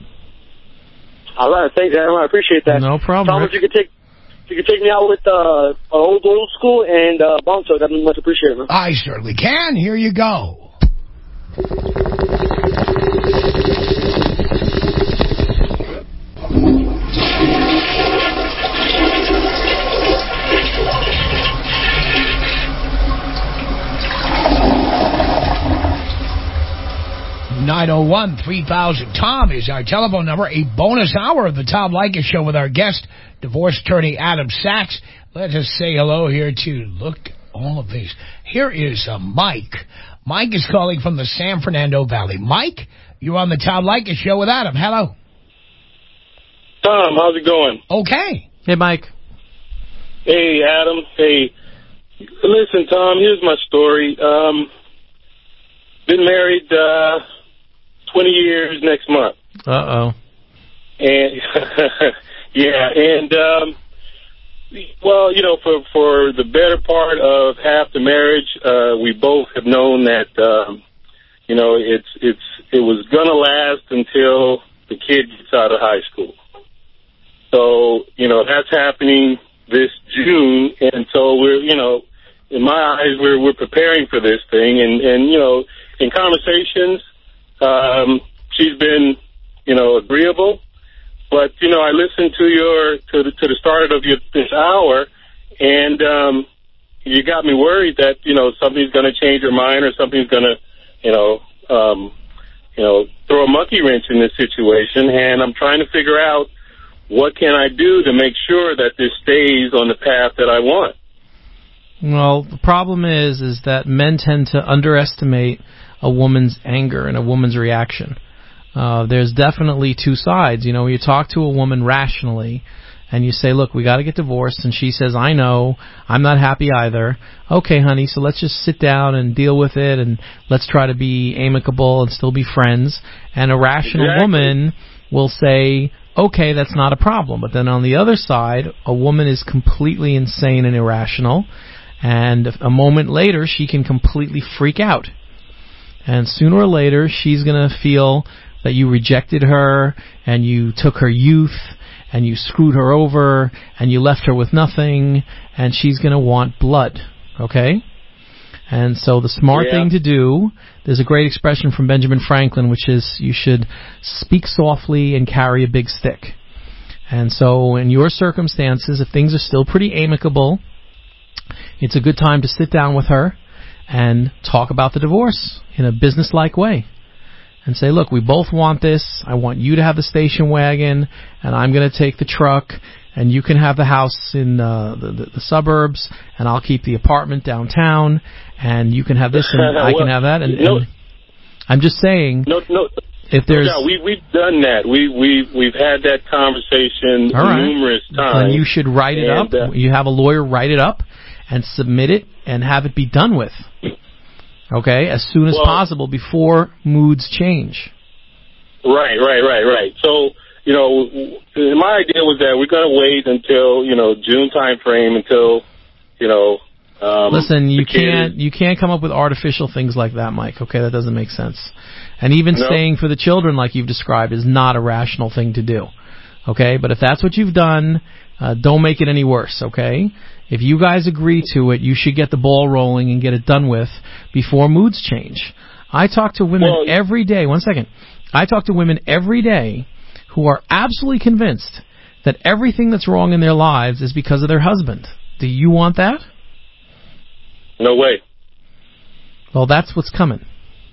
All right, thanks, Adam. I appreciate that. No problem. Thomas, you could take you could take me out with uh, old old school and uh, Bonzo. That'd be much appreciated, man. I certainly can. Here you go. nine oh one, three thousand. Tom is our telephone number. A bonus hour of the Tom Leykis Show with our guest, divorce attorney Adam Sachs. Let us say hello here to, look, all of these. Here is uh, Mike. Mike is calling from the San Fernando Valley. Mike, you're on the Tom Leykis Show with Adam. Hello. Tom, how's it going? Okay. Hey, Mike. Hey, Adam. Hey, listen, Tom, here's my story. Um, been married uh, twenty years next month. Uh-oh. And, yeah, and, um, well, you know, for, for the better part of half the marriage, uh, we both have known that, um, you know, it's, it's, it was going to last until the kid gets out of high school. So, you know, that's happening this June, and so we're, you know, in my eyes, we're we're preparing for this thing, and, and you know, in conversations, um, she's been, you know, agreeable, but, you know, I listened to your, to the, to the start of your, this hour, and um, you got me worried that, you know, something's going to change her mind or something's going to, you know, um, you know, throw a monkey wrench in this situation, and I'm trying to figure out what can I do to make sure that this stays on the path that I want? Well, the problem is, is that men tend to underestimate a woman's anger and a woman's reaction. Uh, there's definitely two sides. You know, you talk to a woman rationally, and you say, look, we got to get divorced, and she says, I know, I'm not happy either. Okay, honey, so let's just sit down and deal with it, and let's try to be amicable and still be friends. And a rational Exactly. woman will say, okay, that's not a problem. But then on the other side, a woman is completely insane and irrational, and a moment later, she can completely freak out. And sooner or later, she's going to feel that you rejected her, and you took her youth, and you screwed her over, and you left her with nothing, and she's going to want blood, okay? And so the smart Yeah. thing to do, there's a great expression from Benjamin Franklin, which is you should speak softly and carry a big stick. And so in your circumstances, if things are still pretty amicable, it's a good time to sit down with her and talk about the divorce in a business-like way. And say, look, we both want this. I want you to have the station wagon, and I'm going to take the truck, and you can have the house in uh, the, the, the suburbs, and I'll keep the apartment downtown, and you can have this, and I well, can have that. And, no, and I'm just saying, no, no. if there's... Yeah, we, we've done that. We, we, we've had that conversation all right. numerous times. Then you should write it and, up. Uh, you have a lawyer write it up and submit it and have it be done with. Okay, as soon as well, possible before moods change. Right, right, right, right. So, you know, my idea was that we're going to wait until, you know, June time frame until, you know, um, listen, you can't is, you can't come up with artificial things like that, Mike. Okay, that doesn't make sense. And even no. staying for the children, like you've described, is not a rational thing to do. Okay, but if that's what you've done, uh, don't make it any worse. Okay. If you guys agree to it, you should get the ball rolling and get it done with before moods change. I talk to women well, every day. One second. I talk to women every day who are absolutely convinced that everything that's wrong in their lives is because of their husband. Do you want that? No way. Well, that's what's coming.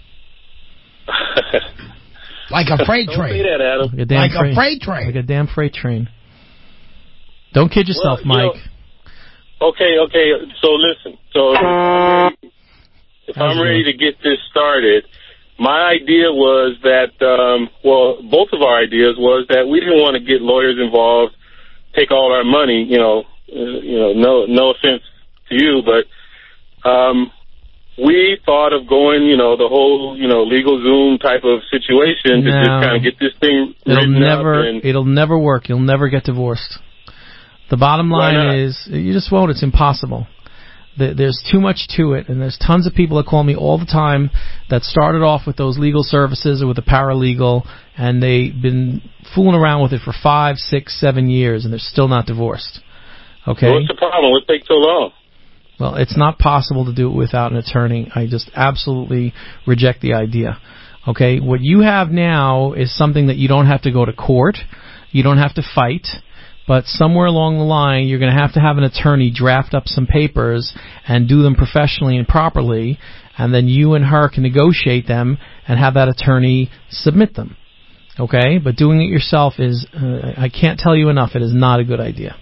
Like a freight Don't train. say that, Adam. Like a damn Like freight, a freight train. Like a damn freight train. Don't kid yourself, Well, you Mike. know, Okay, okay. So listen. So if I'm ready, if I'm ready to get this started, my idea was that, um, well, both of our ideas was that we didn't want to get lawyers involved, take all our money. You know, uh, you know, no, no offense to you, but um, we thought of going, you know, the whole, you know, legal Zoom type of situation No. to just kind of get this thing It'll written never, up. And, it'll never work. You'll never get divorced. The bottom Why not? line is, you just won't. It's impossible. There's too much to it, and there's tons of people that call me all the time that started off with those legal services or with a paralegal, and they've been fooling around with it for five, six, seven years, and they're still not divorced. Okay? What's the problem? What takes so long? Well, it's not possible to do it without an attorney. I just absolutely reject the idea. Okay? What you have now is something that you don't have to go to court. You don't have to fight. But somewhere along the line, you're going to have to have an attorney draft up some papers and do them professionally and properly. and then you and her can negotiate them and have that attorney submit them. Okay? But doing it yourself is, uh, I can't tell you enough, it is not a good idea.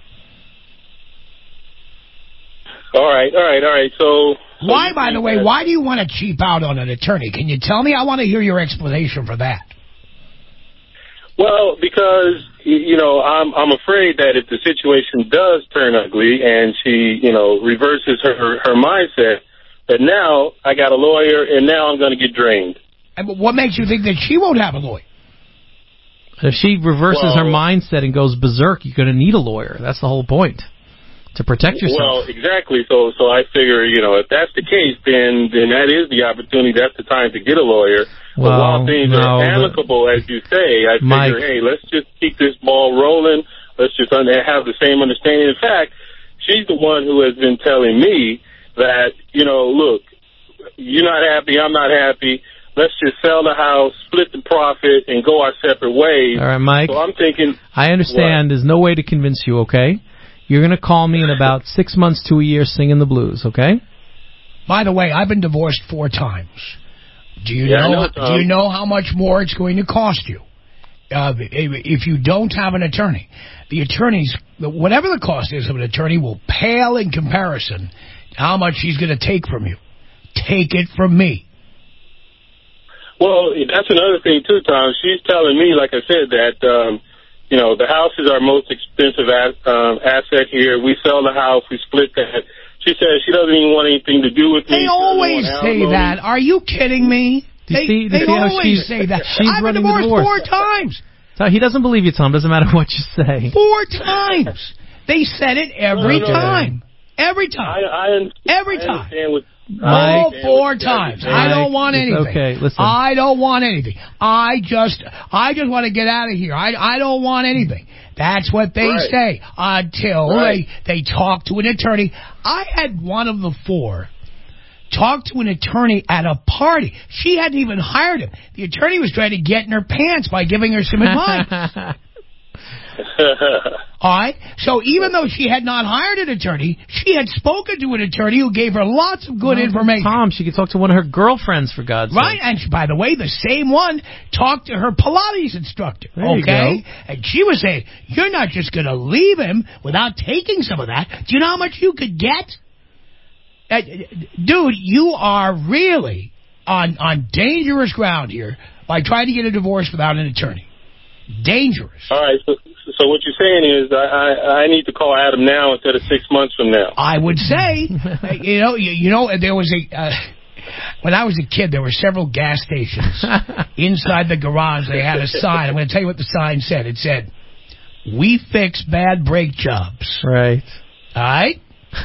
All right, all right, all right. So, so why, by the way, that... why do you want to cheap out on an attorney? Can you tell me? I want to hear your explanation for that. Well, because, you know, I'm I'm afraid that if the situation does turn ugly and she, you know, reverses her, her mindset, that now I got a lawyer and now I'm going to get drained. And what makes you think that she won't have a lawyer? If she reverses well, her mindset and goes berserk, you're going to need a lawyer. That's the whole point. To protect yourself. Well, exactly. So so I figure, you know, if that's the case, then then that is the opportunity. That's the time to get a lawyer. Well, but while things no, are amicable, as you say, I Mike, figure, hey, let's just keep this ball rolling. Let's just un- have the same understanding. In fact, she's the one who has been telling me that, you know, look, you're not happy, I'm not happy. Let's just sell the house, split the profit, and go our separate ways. All right, Mike. So I'm thinking... I understand. What? There's no way to convince you, okay? You're going to call me in about six months to a year singing the blues, okay? By the way, I've been divorced four times. Do you yeah, know, know Do you know how much more it's going to cost you uh, if you don't have an attorney? The attorneys, whatever the cost is of an attorney, will pale in comparison to how much he's going to take from you. Take it from me. Well, that's another thing, too, Tom. She's telling me, like I said, that... Um, You know, the house is our most expensive as, um, asset here. We sell the house. We split that. She says she doesn't even want anything to do with they me. They always say that. Are you kidding me? They, see, they always say that. I've been divorced divorce. four times. So he doesn't believe you, Tom. Doesn't matter what you say. Four times. They said it every no, no, no. time. Every time. I, I, every I time. With, All four times. Mike, I don't want anything. Okay, listen. I don't want anything. I just, I just want to get out of here. I, I don't want anything. That's what they right. say until right. they, they talk to an attorney. I had one of the four talk to an attorney at a party. She hadn't even hired him. The attorney was trying to get in her pants by giving her some advice. All right? So even though she had not hired an attorney, she had spoken to an attorney who gave her lots of good well, information. Tom, she could talk to one of her girlfriends, for God's sake. Right, and she, by the way, the same one talked to her Pilates instructor. There okay? You go. And she was saying, you're not just going to leave him without taking some of that. Do you know how much you could get? Uh, dude, you are really on, on dangerous ground here by trying to get a divorce without an attorney. Dangerous. All right, so, so what you're saying is I, I I need to call Adam now instead of six months from now. I would say, you know, you, you know, there was a, uh, when I was a kid, there were several gas stations. Inside the garage, they had a sign. I'm going to tell you what the sign said. It said, we fix bad brake jobs. Right. All right?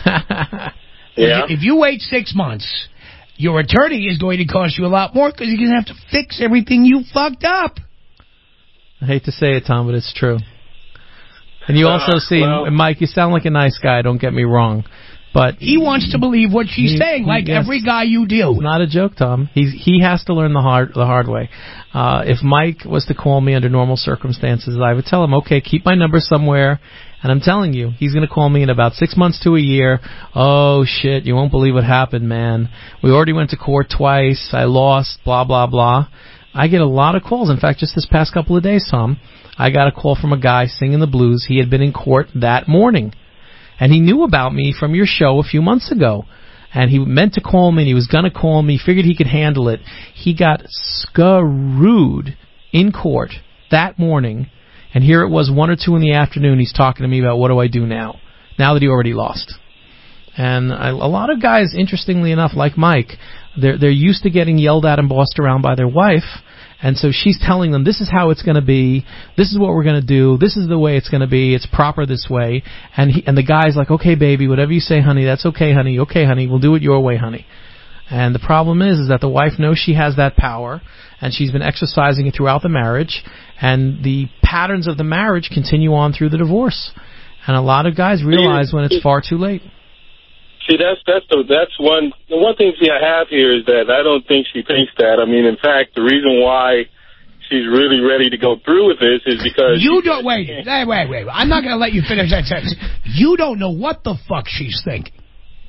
Yeah. If you wait six months, your attorney is going to cost you a lot more because you're going to have to fix everything you fucked up. I hate to say it, Tom, but it's true. And you also uh, see, well, Mike, you sound like a nice guy, don't get me wrong. But he wants to believe what she's he, saying, like yes, every guy you deal with. It's not a joke, Tom. He's, he has to learn the hard the hard way. Uh, if Mike was to call me under normal circumstances, I would tell him, okay, keep my number somewhere. And I'm telling you, he's going to call me in about six months to a year. Oh, shit, you won't believe what happened, man. We already went to court twice. I lost, blah, blah, blah. I get a lot of calls. In fact, just this past couple of days, Tom, I got a call from a guy singing the blues. He had been in court that morning. And he knew about me from your show a few months ago. And he meant to call me, and he was going to call me, figured he could handle it. He got screwed in court that morning. And here it was, one or two in the afternoon, he's talking to me about what do I do now, now that he already lost. And I, a lot of guys, interestingly enough, like Mike, they're, they're used to getting yelled at and bossed around by their wife. And so she's telling them, this is how it's going to be, this is what we're going to do, this is the way it's going to be, it's proper this way. And he, and the guy's like, okay, baby, whatever you say, honey, that's okay, honey, okay, honey, we'll do it your way, honey. And the problem is, is that the wife knows she has that power, and she's been exercising it throughout the marriage, and the patterns of the marriage continue on through the divorce. And a lot of guys realize when it's far too late. See, that's that's the that's one the one thing see I have here is that I don't think she thinks that. I mean, in fact, the reason why she's really ready to go through with this is because you don't wait, wait, wait, wait. I'm not going to let you finish that sentence. You don't know what the fuck she's thinking.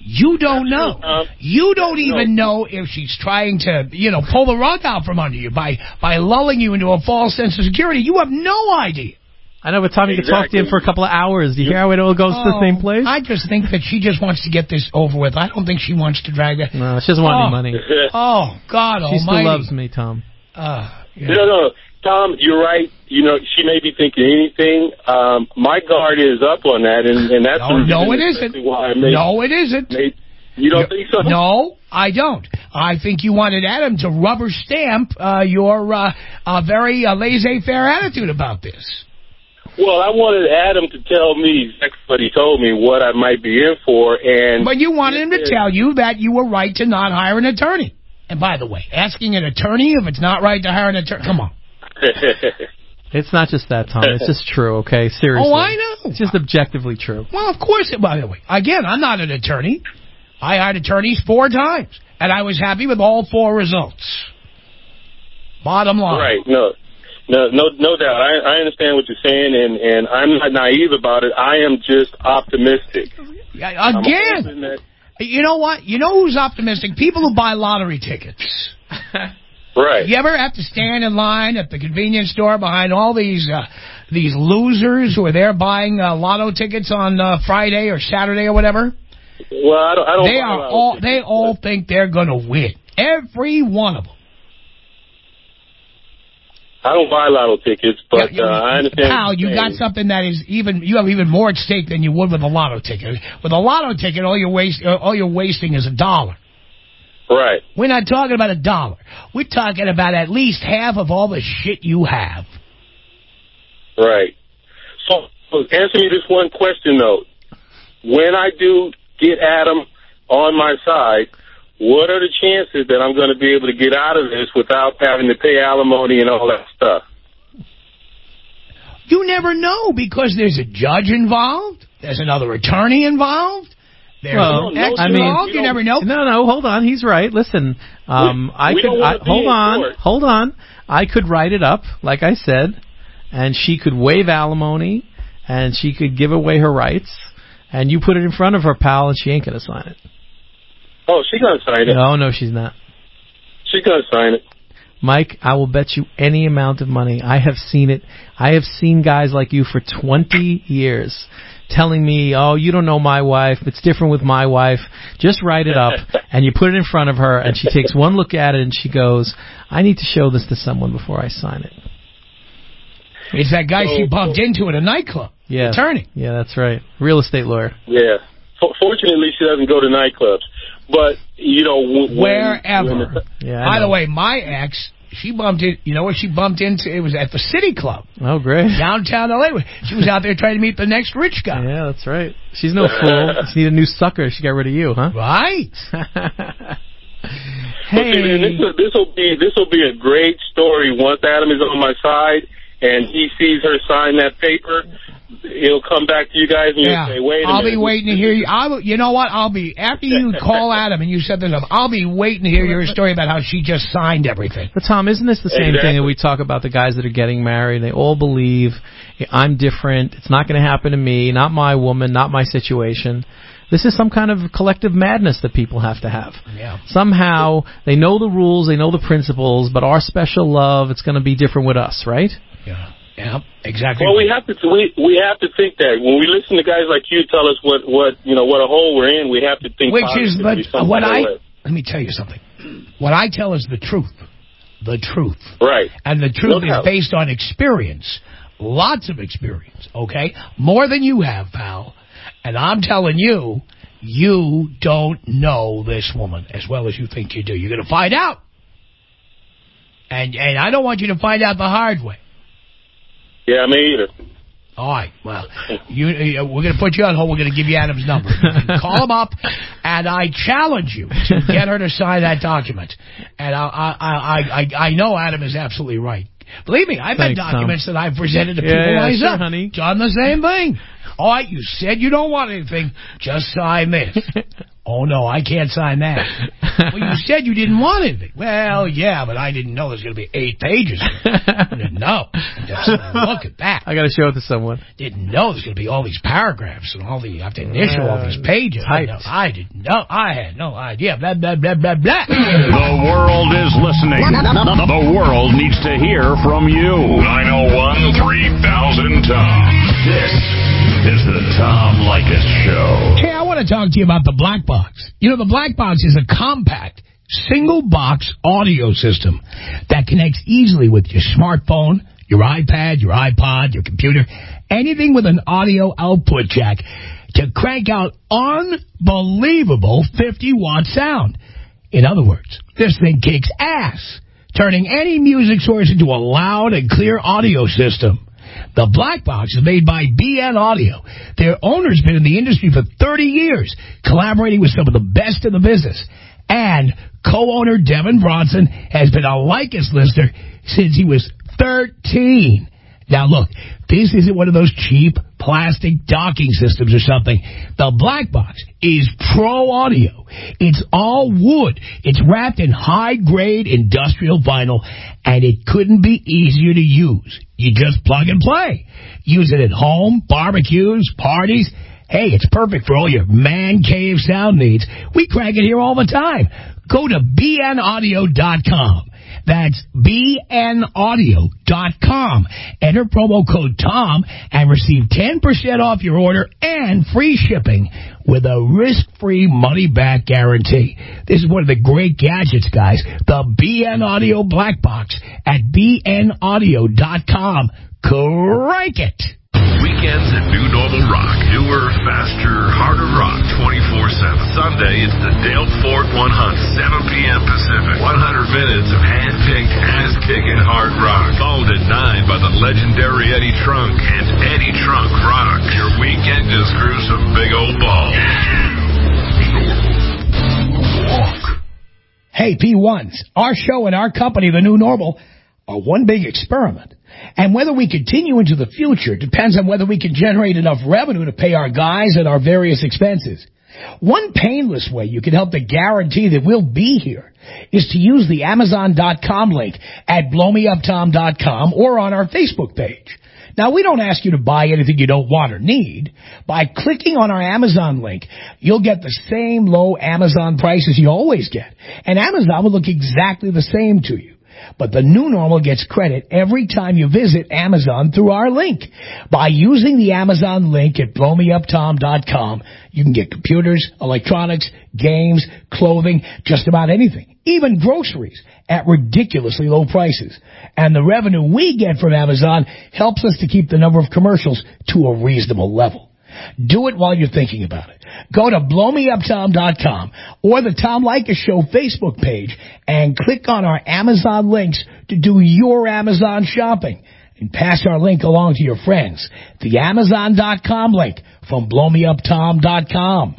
You don't know. Um, You don't even no. know if she's trying to, you know, pull the rug out from under you by, by lulling you into a false sense of security. You have no idea. I know, but Tom, you Exactly. can talk to him for a couple of hours. Do you hear how it all goes to the same place? I just think that she just wants to get this over with. I don't think she wants to drag it. No, she doesn't want Oh. any money. Oh, God She almighty. still loves me, Tom. Uh, yeah. No, no, Tom, you're right. You know, she may be thinking anything. Um, my guard is up on that, and, and that's No, the no, it reason isn't. why I made, No, it isn't. made, you don't think so? No, I don't. I think you wanted Adam to rubber stamp uh, your uh, uh, very uh, laissez-faire attitude about this. Well, I wanted Adam to tell me exactly what he told me, what I might be in for, and... But you wanted him to tell you that you were right to not hire an attorney. And by the way, asking an attorney if it's not right to hire an attorney, come on. It's not just that, Tom. It's just true, okay? Seriously. Oh, I know. It's just objectively true. Well, of course, it, by the way. Again, I'm not an attorney. I hired attorneys four times, and I was happy with all four results. Bottom line. Right, no. No, no, no doubt. I, I understand what you're saying, and, and I'm not naive about it. I am just optimistic. Yeah, I'm hoping Again, that- you know what? You know who's optimistic? People who buy lottery tickets. Right. You ever have to stand in line at the convenience store behind all these uh, these losers who are there buying uh, lotto tickets on uh, Friday or Saturday or whatever? Well, I don't. I don't They buy are lotto all. tickets, They all but- think they're going to win. Every one of them. I don't buy lotto tickets, but Yeah, uh, I understand. Pal, what you you're got saying. something that is even. You have even more at stake than you would with a lotto ticket. With a lotto ticket, all you're waste, uh, all you're wasting is a dollar. Right. We're not talking about a dollar. We're talking about at least half of all the shit you have. Right. So, so answer me this one question, though. When I do get Adam on my side, what are the chances that I'm going to be able to get out of this without having to pay alimony and all that stuff? You never know because there's a judge involved. There's another attorney involved. There's Well, an ex I mean- involved. You, You never know. No, no, hold on. He's right. Listen, um, We- I we could don't wanna I, be hold in on, court. hold on. I could write it up, like I said, and she could waive alimony, and she could give away her rights, and you put it in front of her, pal, and she ain't gonna sign it. Oh, she's going to sign it. No, no, she's not. She's going to sign it. Mike, I will bet you any amount of money. I have seen it. I have seen guys like you for twenty years telling me, oh, you don't know my wife. It's different with my wife. Just write it up, and you put it in front of her, and she takes one look at it, and she goes, I need to show this to someone before I sign it. It's that guy she bumped into at a nightclub. Yeah. Attorney. Yeah, that's right. Real estate lawyer. Yeah. For- Fortunately, she doesn't go to nightclubs. But, you know, when, Wherever. when the, Yeah. I By the know. way, my ex, she bumped in. You know what she bumped into? It was at the City Club, Oh, great. downtown L A. She was out there trying to meet the next rich guy. Yeah, that's right. She's no fool. She need a new sucker. She got rid of you, huh? Right? But see, man, Hey. this will be this will be a great story once Adam is on my side and he sees her sign that paper. He'll come back to you guys and Yeah. you'll say, "Wait a I'll minute." be waiting to hear you. I'll, you know what? I'll be after you call Adam and you set this up. I'll be waiting to hear your story about how she just signed everything. But Tom, isn't this the same Exactly. thing that we talk about the guys that are getting married? They all believe I'm different. It's not going to happen to me. Not my woman. Not my situation. This is some kind of collective madness that people have to have. Yeah. Somehow they know the rules, they know the principles, but our special love, it's going to be different with us, right? Yeah. Yeah. Exactly. Well, we have to we we have to think that when we listen to guys like you tell us what what you know what a hole we're in, we have to think. Which is, but positively some what kind of I way. let me tell you something. What I tell is the truth, the truth, Right. and the truth No is doubt. based on experience, lots of experience. Okay, more than you have, pal. And I'm telling you, you don't know this woman as well as you think you do. You're going to find out, and and I don't want you to find out the hard way. Yeah, me either. All right. Well, you, uh, we're going to put you on hold. We're going to give you Adam's number. You can call him up, and I challenge you to get her to sign that document. And I, I, I, I, I know Adam is absolutely right. Believe me, I've Thanks, had documents that I've presented to Yeah, people yeah, myself. sure, honey. Done the same thing. All right, you said you don't want anything. Just sign this. Oh, no, I can't sign that. Well, you said you didn't want anything. Well, yeah, but I didn't know there was going to be eight pages. I didn't know. Just, look at that. I got to show it to someone. Didn't know there's going to be all these paragraphs and all the, you have to initial all these pages. I, know, I didn't know. I had no idea. Blah, blah, blah, blah, blah. The world is listening. The world needs to hear from you. nine oh one, three thousand, Tom. This is the Tom Leykis Show. Hey, I want to talk to you about the Black Box. You know, the Black Box is a compact, single-box audio system that connects easily with your smartphone, your iPad, your iPod, your computer, anything with an audio output jack to crank out unbelievable fifty-watt sound. In other words, this thing kicks ass, turning any music source into a loud and clear audio system. The Black Box is made by B N Audio. Their owner's been in the industry for thirty years, collaborating with some of the best in the business. And co-owner Devin Bronson has been a Leykis listener since he was thirteen. Now, look, this isn't one of those cheap plastic docking systems or something. The Black Box is pro audio. It's all wood. It's wrapped in high-grade industrial vinyl, and it couldn't be easier to use. You just plug and play. Use it at home, barbecues, parties. Hey, it's perfect for all your man cave sound needs. We crank it here all the time. Go to B N audio dot com. That's B N audio dot com. Enter promo code Tom and receive ten percent off your order and free shipping with a risk-free money-back guarantee. This is one of the great gadgets, guys. The B N Audio Black Box at B N audio dot com. Crank it! Weekends at New Normal Rock. Newer, faster, harder rock twenty-four seven. Sunday, it's the Dale Ford one hundred, seven p.m. Pacific. one hundred minutes of hand-picked, ass-kicking hard rock. Followed at nine by the legendary Eddie Trunk and Eddie Trunk Rock. Your weekend just grew some big old balls. Walk. Hey, P ones, our show and our company, The New Normal, are one big experiment. And whether we continue into the future depends on whether we can generate enough revenue to pay our guys and our various expenses. One painless way you can help to guarantee that we'll be here is to use the Amazon dot com link at blow me up tom dot com or on our Facebook page. Now, we don't ask you to buy anything you don't want or need. By clicking on our Amazon link, you'll get the same low Amazon prices you always get. And Amazon will look exactly the same to you. But the New Normal gets credit every time you visit Amazon through our link. By using the Amazon link at blow me up tom dot com, you can get computers, electronics, games, clothing, just about anything, even groceries, at ridiculously low prices. And the revenue we get from Amazon helps us to keep the number of commercials to a reasonable level. Do it while you're thinking about it. Go to blow me up tom dot com or the Tom Leykis Show Facebook page and click on our Amazon links to do your Amazon shopping. And pass our link along to your friends. The Amazon dot com link from blow me up tom dot com.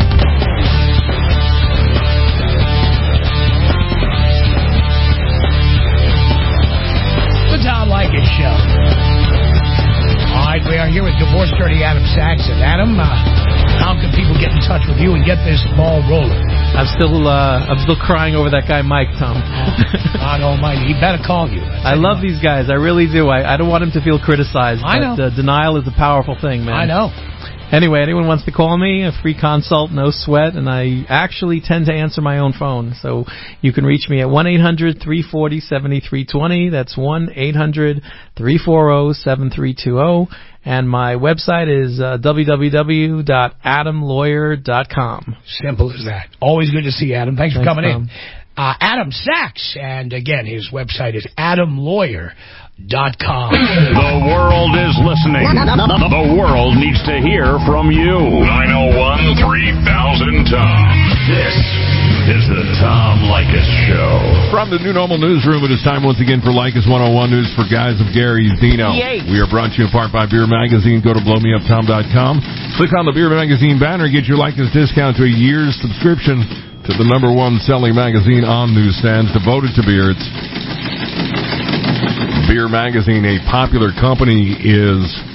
The Tom Leykis Show. All right, we are here with divorce attorney Adam Saxon. Adam, uh, how can people get in touch with you and get this ball rolling? I'm still, uh, I'm still crying over that guy Mike, Tom. God almighty, he better call you. I love these guys. I really do. I, I don't want him to feel criticized. I know. But, uh, denial is a powerful thing, man. I know. Anyway, anyone wants to call me, a free consult, no sweat, and I actually tend to answer my own phone. So you can reach me at one eight hundred three four zero seven three two zero. That's one eight hundred three four zero seven three two zero. And my website is uh, w w w dot adam lawyer dot com. Simple as that. Always good to see you, Adam. Thanks, Thanks for coming Tom. in. Uh, Adam Sachs, and again, his website is adam lawyer dot com. The world is listening. The world needs to hear from you. nine oh one, three thousand, Tom. This is the Tom Leykis Show. From the New Normal Newsroom, it is time once again for Leykis one oh one News for Guys of Gary Zeno. Yay. We are brought to you in part by Beer Magazine. Go to blow me up tom dot com. Click on the Beer Magazine banner. Get your Leykis discount to a year's subscription to the number one selling magazine on newsstands devoted to beer. It's Beer Magazine, a popular company, is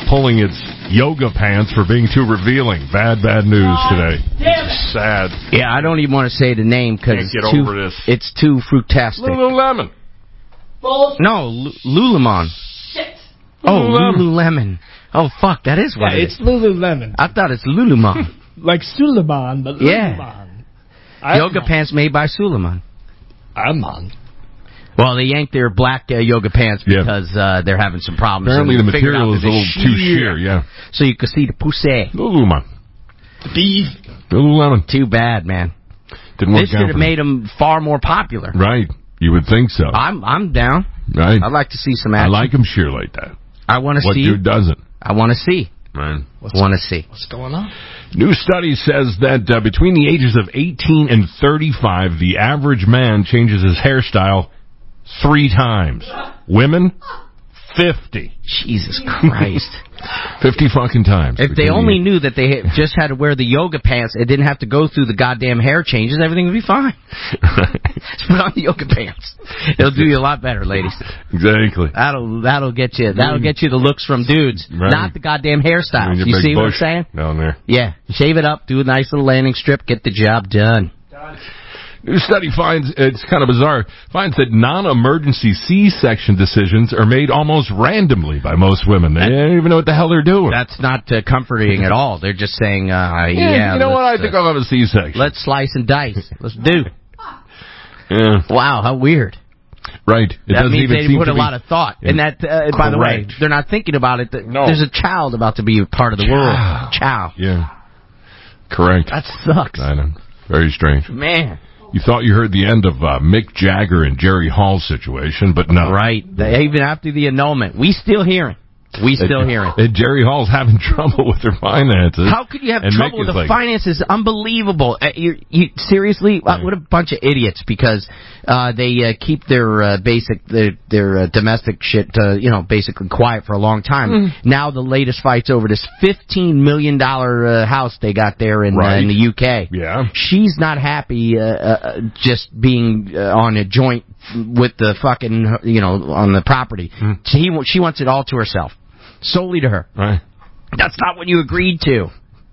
pulling its yoga pants for being too revealing. Bad, bad news today. Damn it. Sad. Yeah, I don't even want to say the name because Can't it's, get too, over this. it's too fruitastic. Lululemon. Bull- No, Lu- Lululemon. Shit. Oh, Lululemon. Lululemon. Oh, fuck, that is what Yeah, it it's is. Lululemon. I thought it's Lululemon. Like Suleiman, but Yeah. Lululemon. Yoga pants made by Suleiman. I'm on. Well, they yanked their black uh, yoga pants Yeah. because uh, they're having some problems. Apparently the And they figured out material is a that little it's too sheer, yeah. So you could see the pussy. Lululemon. Beef. Lululemon. Too bad, man. Didn't work This should out have for made them far more popular. them. Right. You would think so. I'm I'm down. Right. I'd like to see some I action. like them sheer like that. I want to What see. dude doesn't? I want to see. Right. I want to see. What's going on? New study says that uh, between the ages of eighteen and thirty-five, the average man changes his hairstyle three times. Women, fifty. Jesus Christ. fifty fucking times. If they between only the- knew that they had- just had to wear the yoga pants, it didn't have to go through the goddamn hair changes, everything would be fine. Just put on the yoga pants. It'll do you a lot better, ladies. Exactly. That'll that'll get you that'll get you the looks from dudes, Right. not the goddamn hairstyles. And your You big see what I'm bush saying? down there. Yeah, shave it up, do a nice little landing strip, get the job done. New study finds, it's kind of bizarre, finds that non-emergency C-section decisions are made almost randomly by most women. They don't even know what the hell they're doing. That's not uh, comforting at all. They're just saying, uh, yeah, yeah, you know what? I let's, think uh, I'll have a C-section. let's slice and dice. Let's do. Yeah, Wow, how weird. right. It That doesn't means even they seem put to a be- lot of thought. Yeah. And that, uh, by the way, Correct. they're not thinking about it. That No. There's a child about to be a part of the world. Chow. Yeah. Correct. That sucks. I know. Very strange. Man. You thought you heard the end of uh, Mick Jagger and Jerry Hall's situation, but no. Right. They, even after the annulment, we still hearing. We still And- hearing. And Jerry Hall's having trouble with their finances. How could you have And trouble Mick with is the like, finances? Unbelievable. Uh, you, you, seriously? Uh, what a bunch of idiots, because uh, they uh, keep their uh, basic, their, their uh, domestic shit, uh, you know, basically quiet for a long time. Mm. Now the latest fight's over this fifteen million dollars uh, house they got there in, Right. uh, in the U K. Yeah. She's not happy uh, uh, just being uh, on a joint with the fucking, you know, on the property. Mm. She, she wants it all to herself. Solely to her. Right. That's not what you agreed to.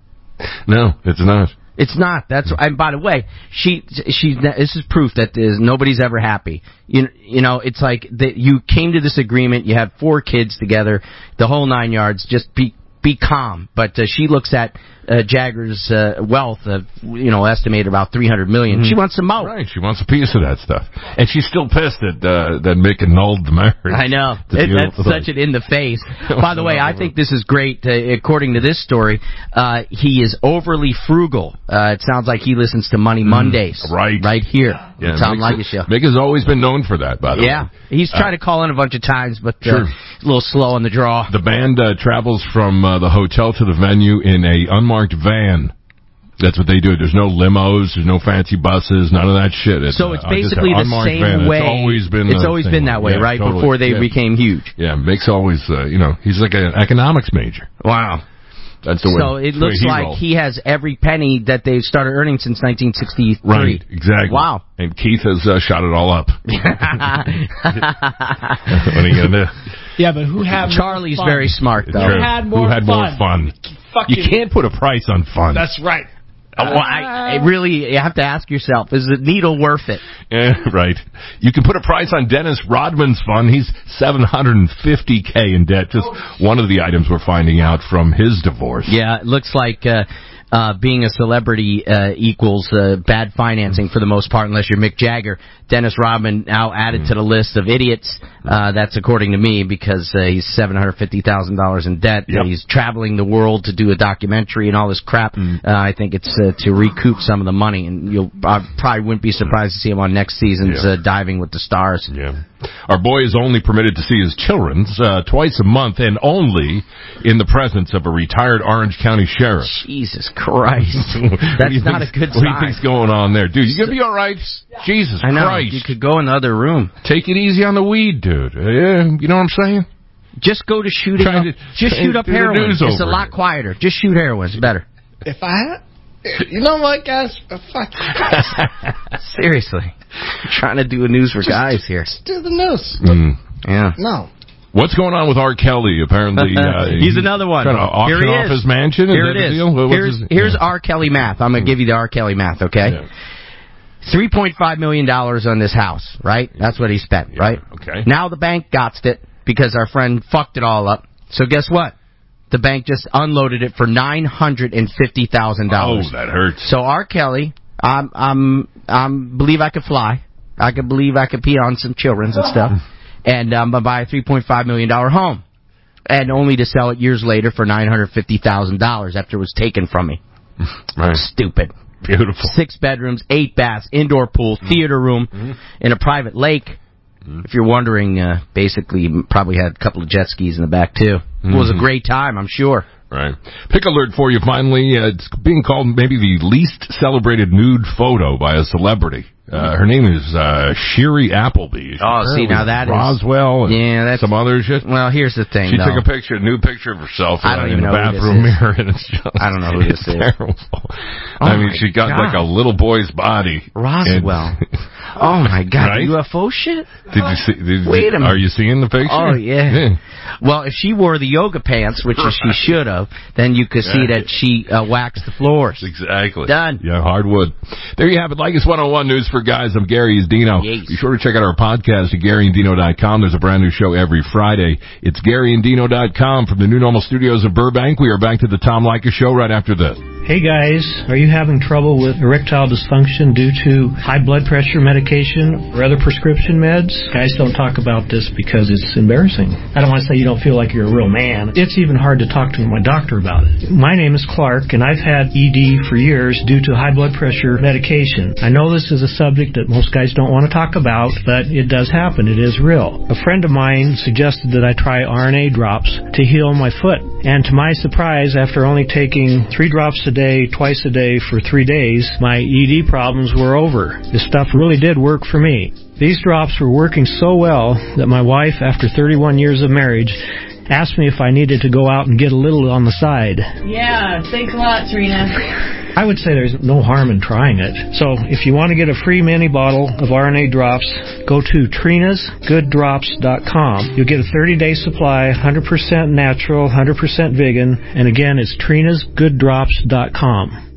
No, it's not. It's not. That's and by the way, she she's this is proof that there's nobody's ever happy. You you know, it's like that you came to this agreement. You had four kids together, the whole nine yards. Just be be calm. But uh, she looks at uh, Jagger's uh, wealth of, you know, estimated about three hundred million dollars. Mm-hmm. She wants some more. Right, she wants a piece of that stuff. And she's still pissed that uh, that Mick annulled the marriage. I know. To It, deal that's with such it. an in the face. By the way, I think this is great. Uh, according to this story, uh, he is overly frugal. Uh, it sounds like he listens to Money Mondays. right. Right here. Yeah, Tom Mick's- Leykis show. Mick has always been known for that, by the Yeah. way. He's tried to call in a bunch of times, but uh, Sure. a little slow on the draw. The band uh, travels from uh, the hotel to the venue in a unmarked van. That's what they do. There's no limos, there's no fancy buses, none of that shit. It's, So it's uh, just basically an the unmarked same van. way. It's always been. It's the always same been that way, Yeah, right? totally. Before they yeah. became huge. Yeah, Mick's always, uh, you know, he's like an economics major. Wow. That's the way. So it that's the way looks he like rolls. he has every penny that they've started earning since nineteen sixty-three. Right, exactly. Wow. And Keith has uh, shot it all up. What are you gonna do? Yeah, but who had Charlie's more fun? very smart, though. True. Who had more Who had fun? more fun? Fucking, You can't put a price on fun. That's right. Uh, well, I, I really, you have to ask yourself, is the needle worth it? Yeah, right. You can put a price on Dennis Rodman's fund. He's seven hundred fifty K in debt. Just one of the items we're finding out from his divorce. Yeah, it looks like uh, uh, being a celebrity uh, equals uh, bad financing for the most part, unless you're Mick Jagger. Dennis Rodman now added to the list of idiots. Uh, that's according to me, because uh, he's seven hundred fifty thousand dollars in debt. Yep. He's traveling the world to do a documentary and all this crap. Mm. Uh, I think it's uh, to recoup some of the money, and you'll I probably wouldn't be surprised to see him on next season's Yeah. uh, Diving with the Stars. Yeah. Our boy is only permitted to see his children uh, twice a month, and only in the presence of a retired Orange County sheriff. Jesus Christ. What do That's you not a think's- good What do you sign. think's going on there? Dude, you gonna be all right? Jesus I know. Christ. You could go in the other room. Take it easy on the weed, dude. Uh, yeah, you know what I'm saying? Just go to shooting Trying up. to- just trying shoot to up do the heroin. news It's a over lot here. quieter. Just shoot heroin. It's better. If I had, you know what, guys? Uh, Fuck. Seriously. I'm trying to do a news for guys here. Just do the news. Mm. Yeah. No. What's going on with R. Kelly? Apparently, uh, he's, he's another one. Trying to auction Here he off is. his mansion. Is Here that it the is. deal? What, here's his, here's yeah. R. Kelly math. I'm going to give you the R. Kelly math, okay? Yeah. three point five million dollars on this house, right? That's what he spent, yeah. right? Okay. Now the bank gotsed it because our friend fucked it all up. So guess what? The bank just unloaded it for nine hundred fifty thousand dollars. Oh, that hurts. So R. Kelly, I'm, I'm, I'm believe I could fly. I could believe I could pee on some children and stuff. And I'm going to buy a three point five million dollars home. And only to sell it years later for nine hundred fifty thousand dollars after it was taken from me. Right. Stupid. Beautiful. Six bedrooms, eight baths, indoor pool, theater room, mm-hmm. in a private lake. Mm-hmm. If you're wondering, uh, basically probably had a couple of jet skis in the back, too. Mm-hmm. It was a great time, I'm sure. Right. Pick alert for you, finally. Uh, it's being called maybe the least celebrated nude photo by a celebrity. Uh, her name is uh, Sherry Appleby. Oh, see, now that Roswell is... Roswell yeah, that's... some other shit. Well, here's the thing, She though. took a picture, a nude picture of herself I don't in even the know bathroom who this is. mirror, and it's just... I don't know who this it's is. Terrible. Oh I mean, she got God. like a little boy's body. Roswell. And, oh, my God. Right? U F O shit? Did you see... Did Wait you, a minute. Are you seeing the picture? Oh, yeah. yeah. Well, if she wore the yoga pants, which right. she should have, then you could see that she uh, waxed the floors. Exactly. Done. Yeah, hardwood. There you have it. Like it's one oh one News for Guys. I'm Gary Dino. Yes. Be sure to check out our podcast at Gary and Dino dot com. There's a brand new show every Friday. It's Gary and Dino dot com from the New Normal Studios of Burbank. We are back to the Tom Leykis Show right after this. Hey guys, are you having trouble with erectile dysfunction due to high blood pressure medication or other prescription meds? Guys don't talk about this because it's embarrassing. I don't want to say you don't feel like you're a real man. It's even hard to talk to my doctor about it. My name is Clark, and I've had E D for years due to high blood pressure medication. I know this is a subject that most guys don't want to talk about, but it does happen. It is real. A friend of mine suggested that I try R N A drops to heal my foot, and to my surprise, after only taking three drops a day, twice a day for three days, my E D problems were over. This stuff really did work for me. These drops were working so well that my wife, after thirty-one years of marriage, asked me if I needed to go out and get a little on the side. Yeah, thanks a lot, Trina. I would say there's no harm in trying it. So if you want to get a free mini bottle of R N A drops, go to trinas good drops dot com. You'll get a thirty-day supply, one hundred percent natural, one hundred percent vegan, and again, it's trinas good drops dot com.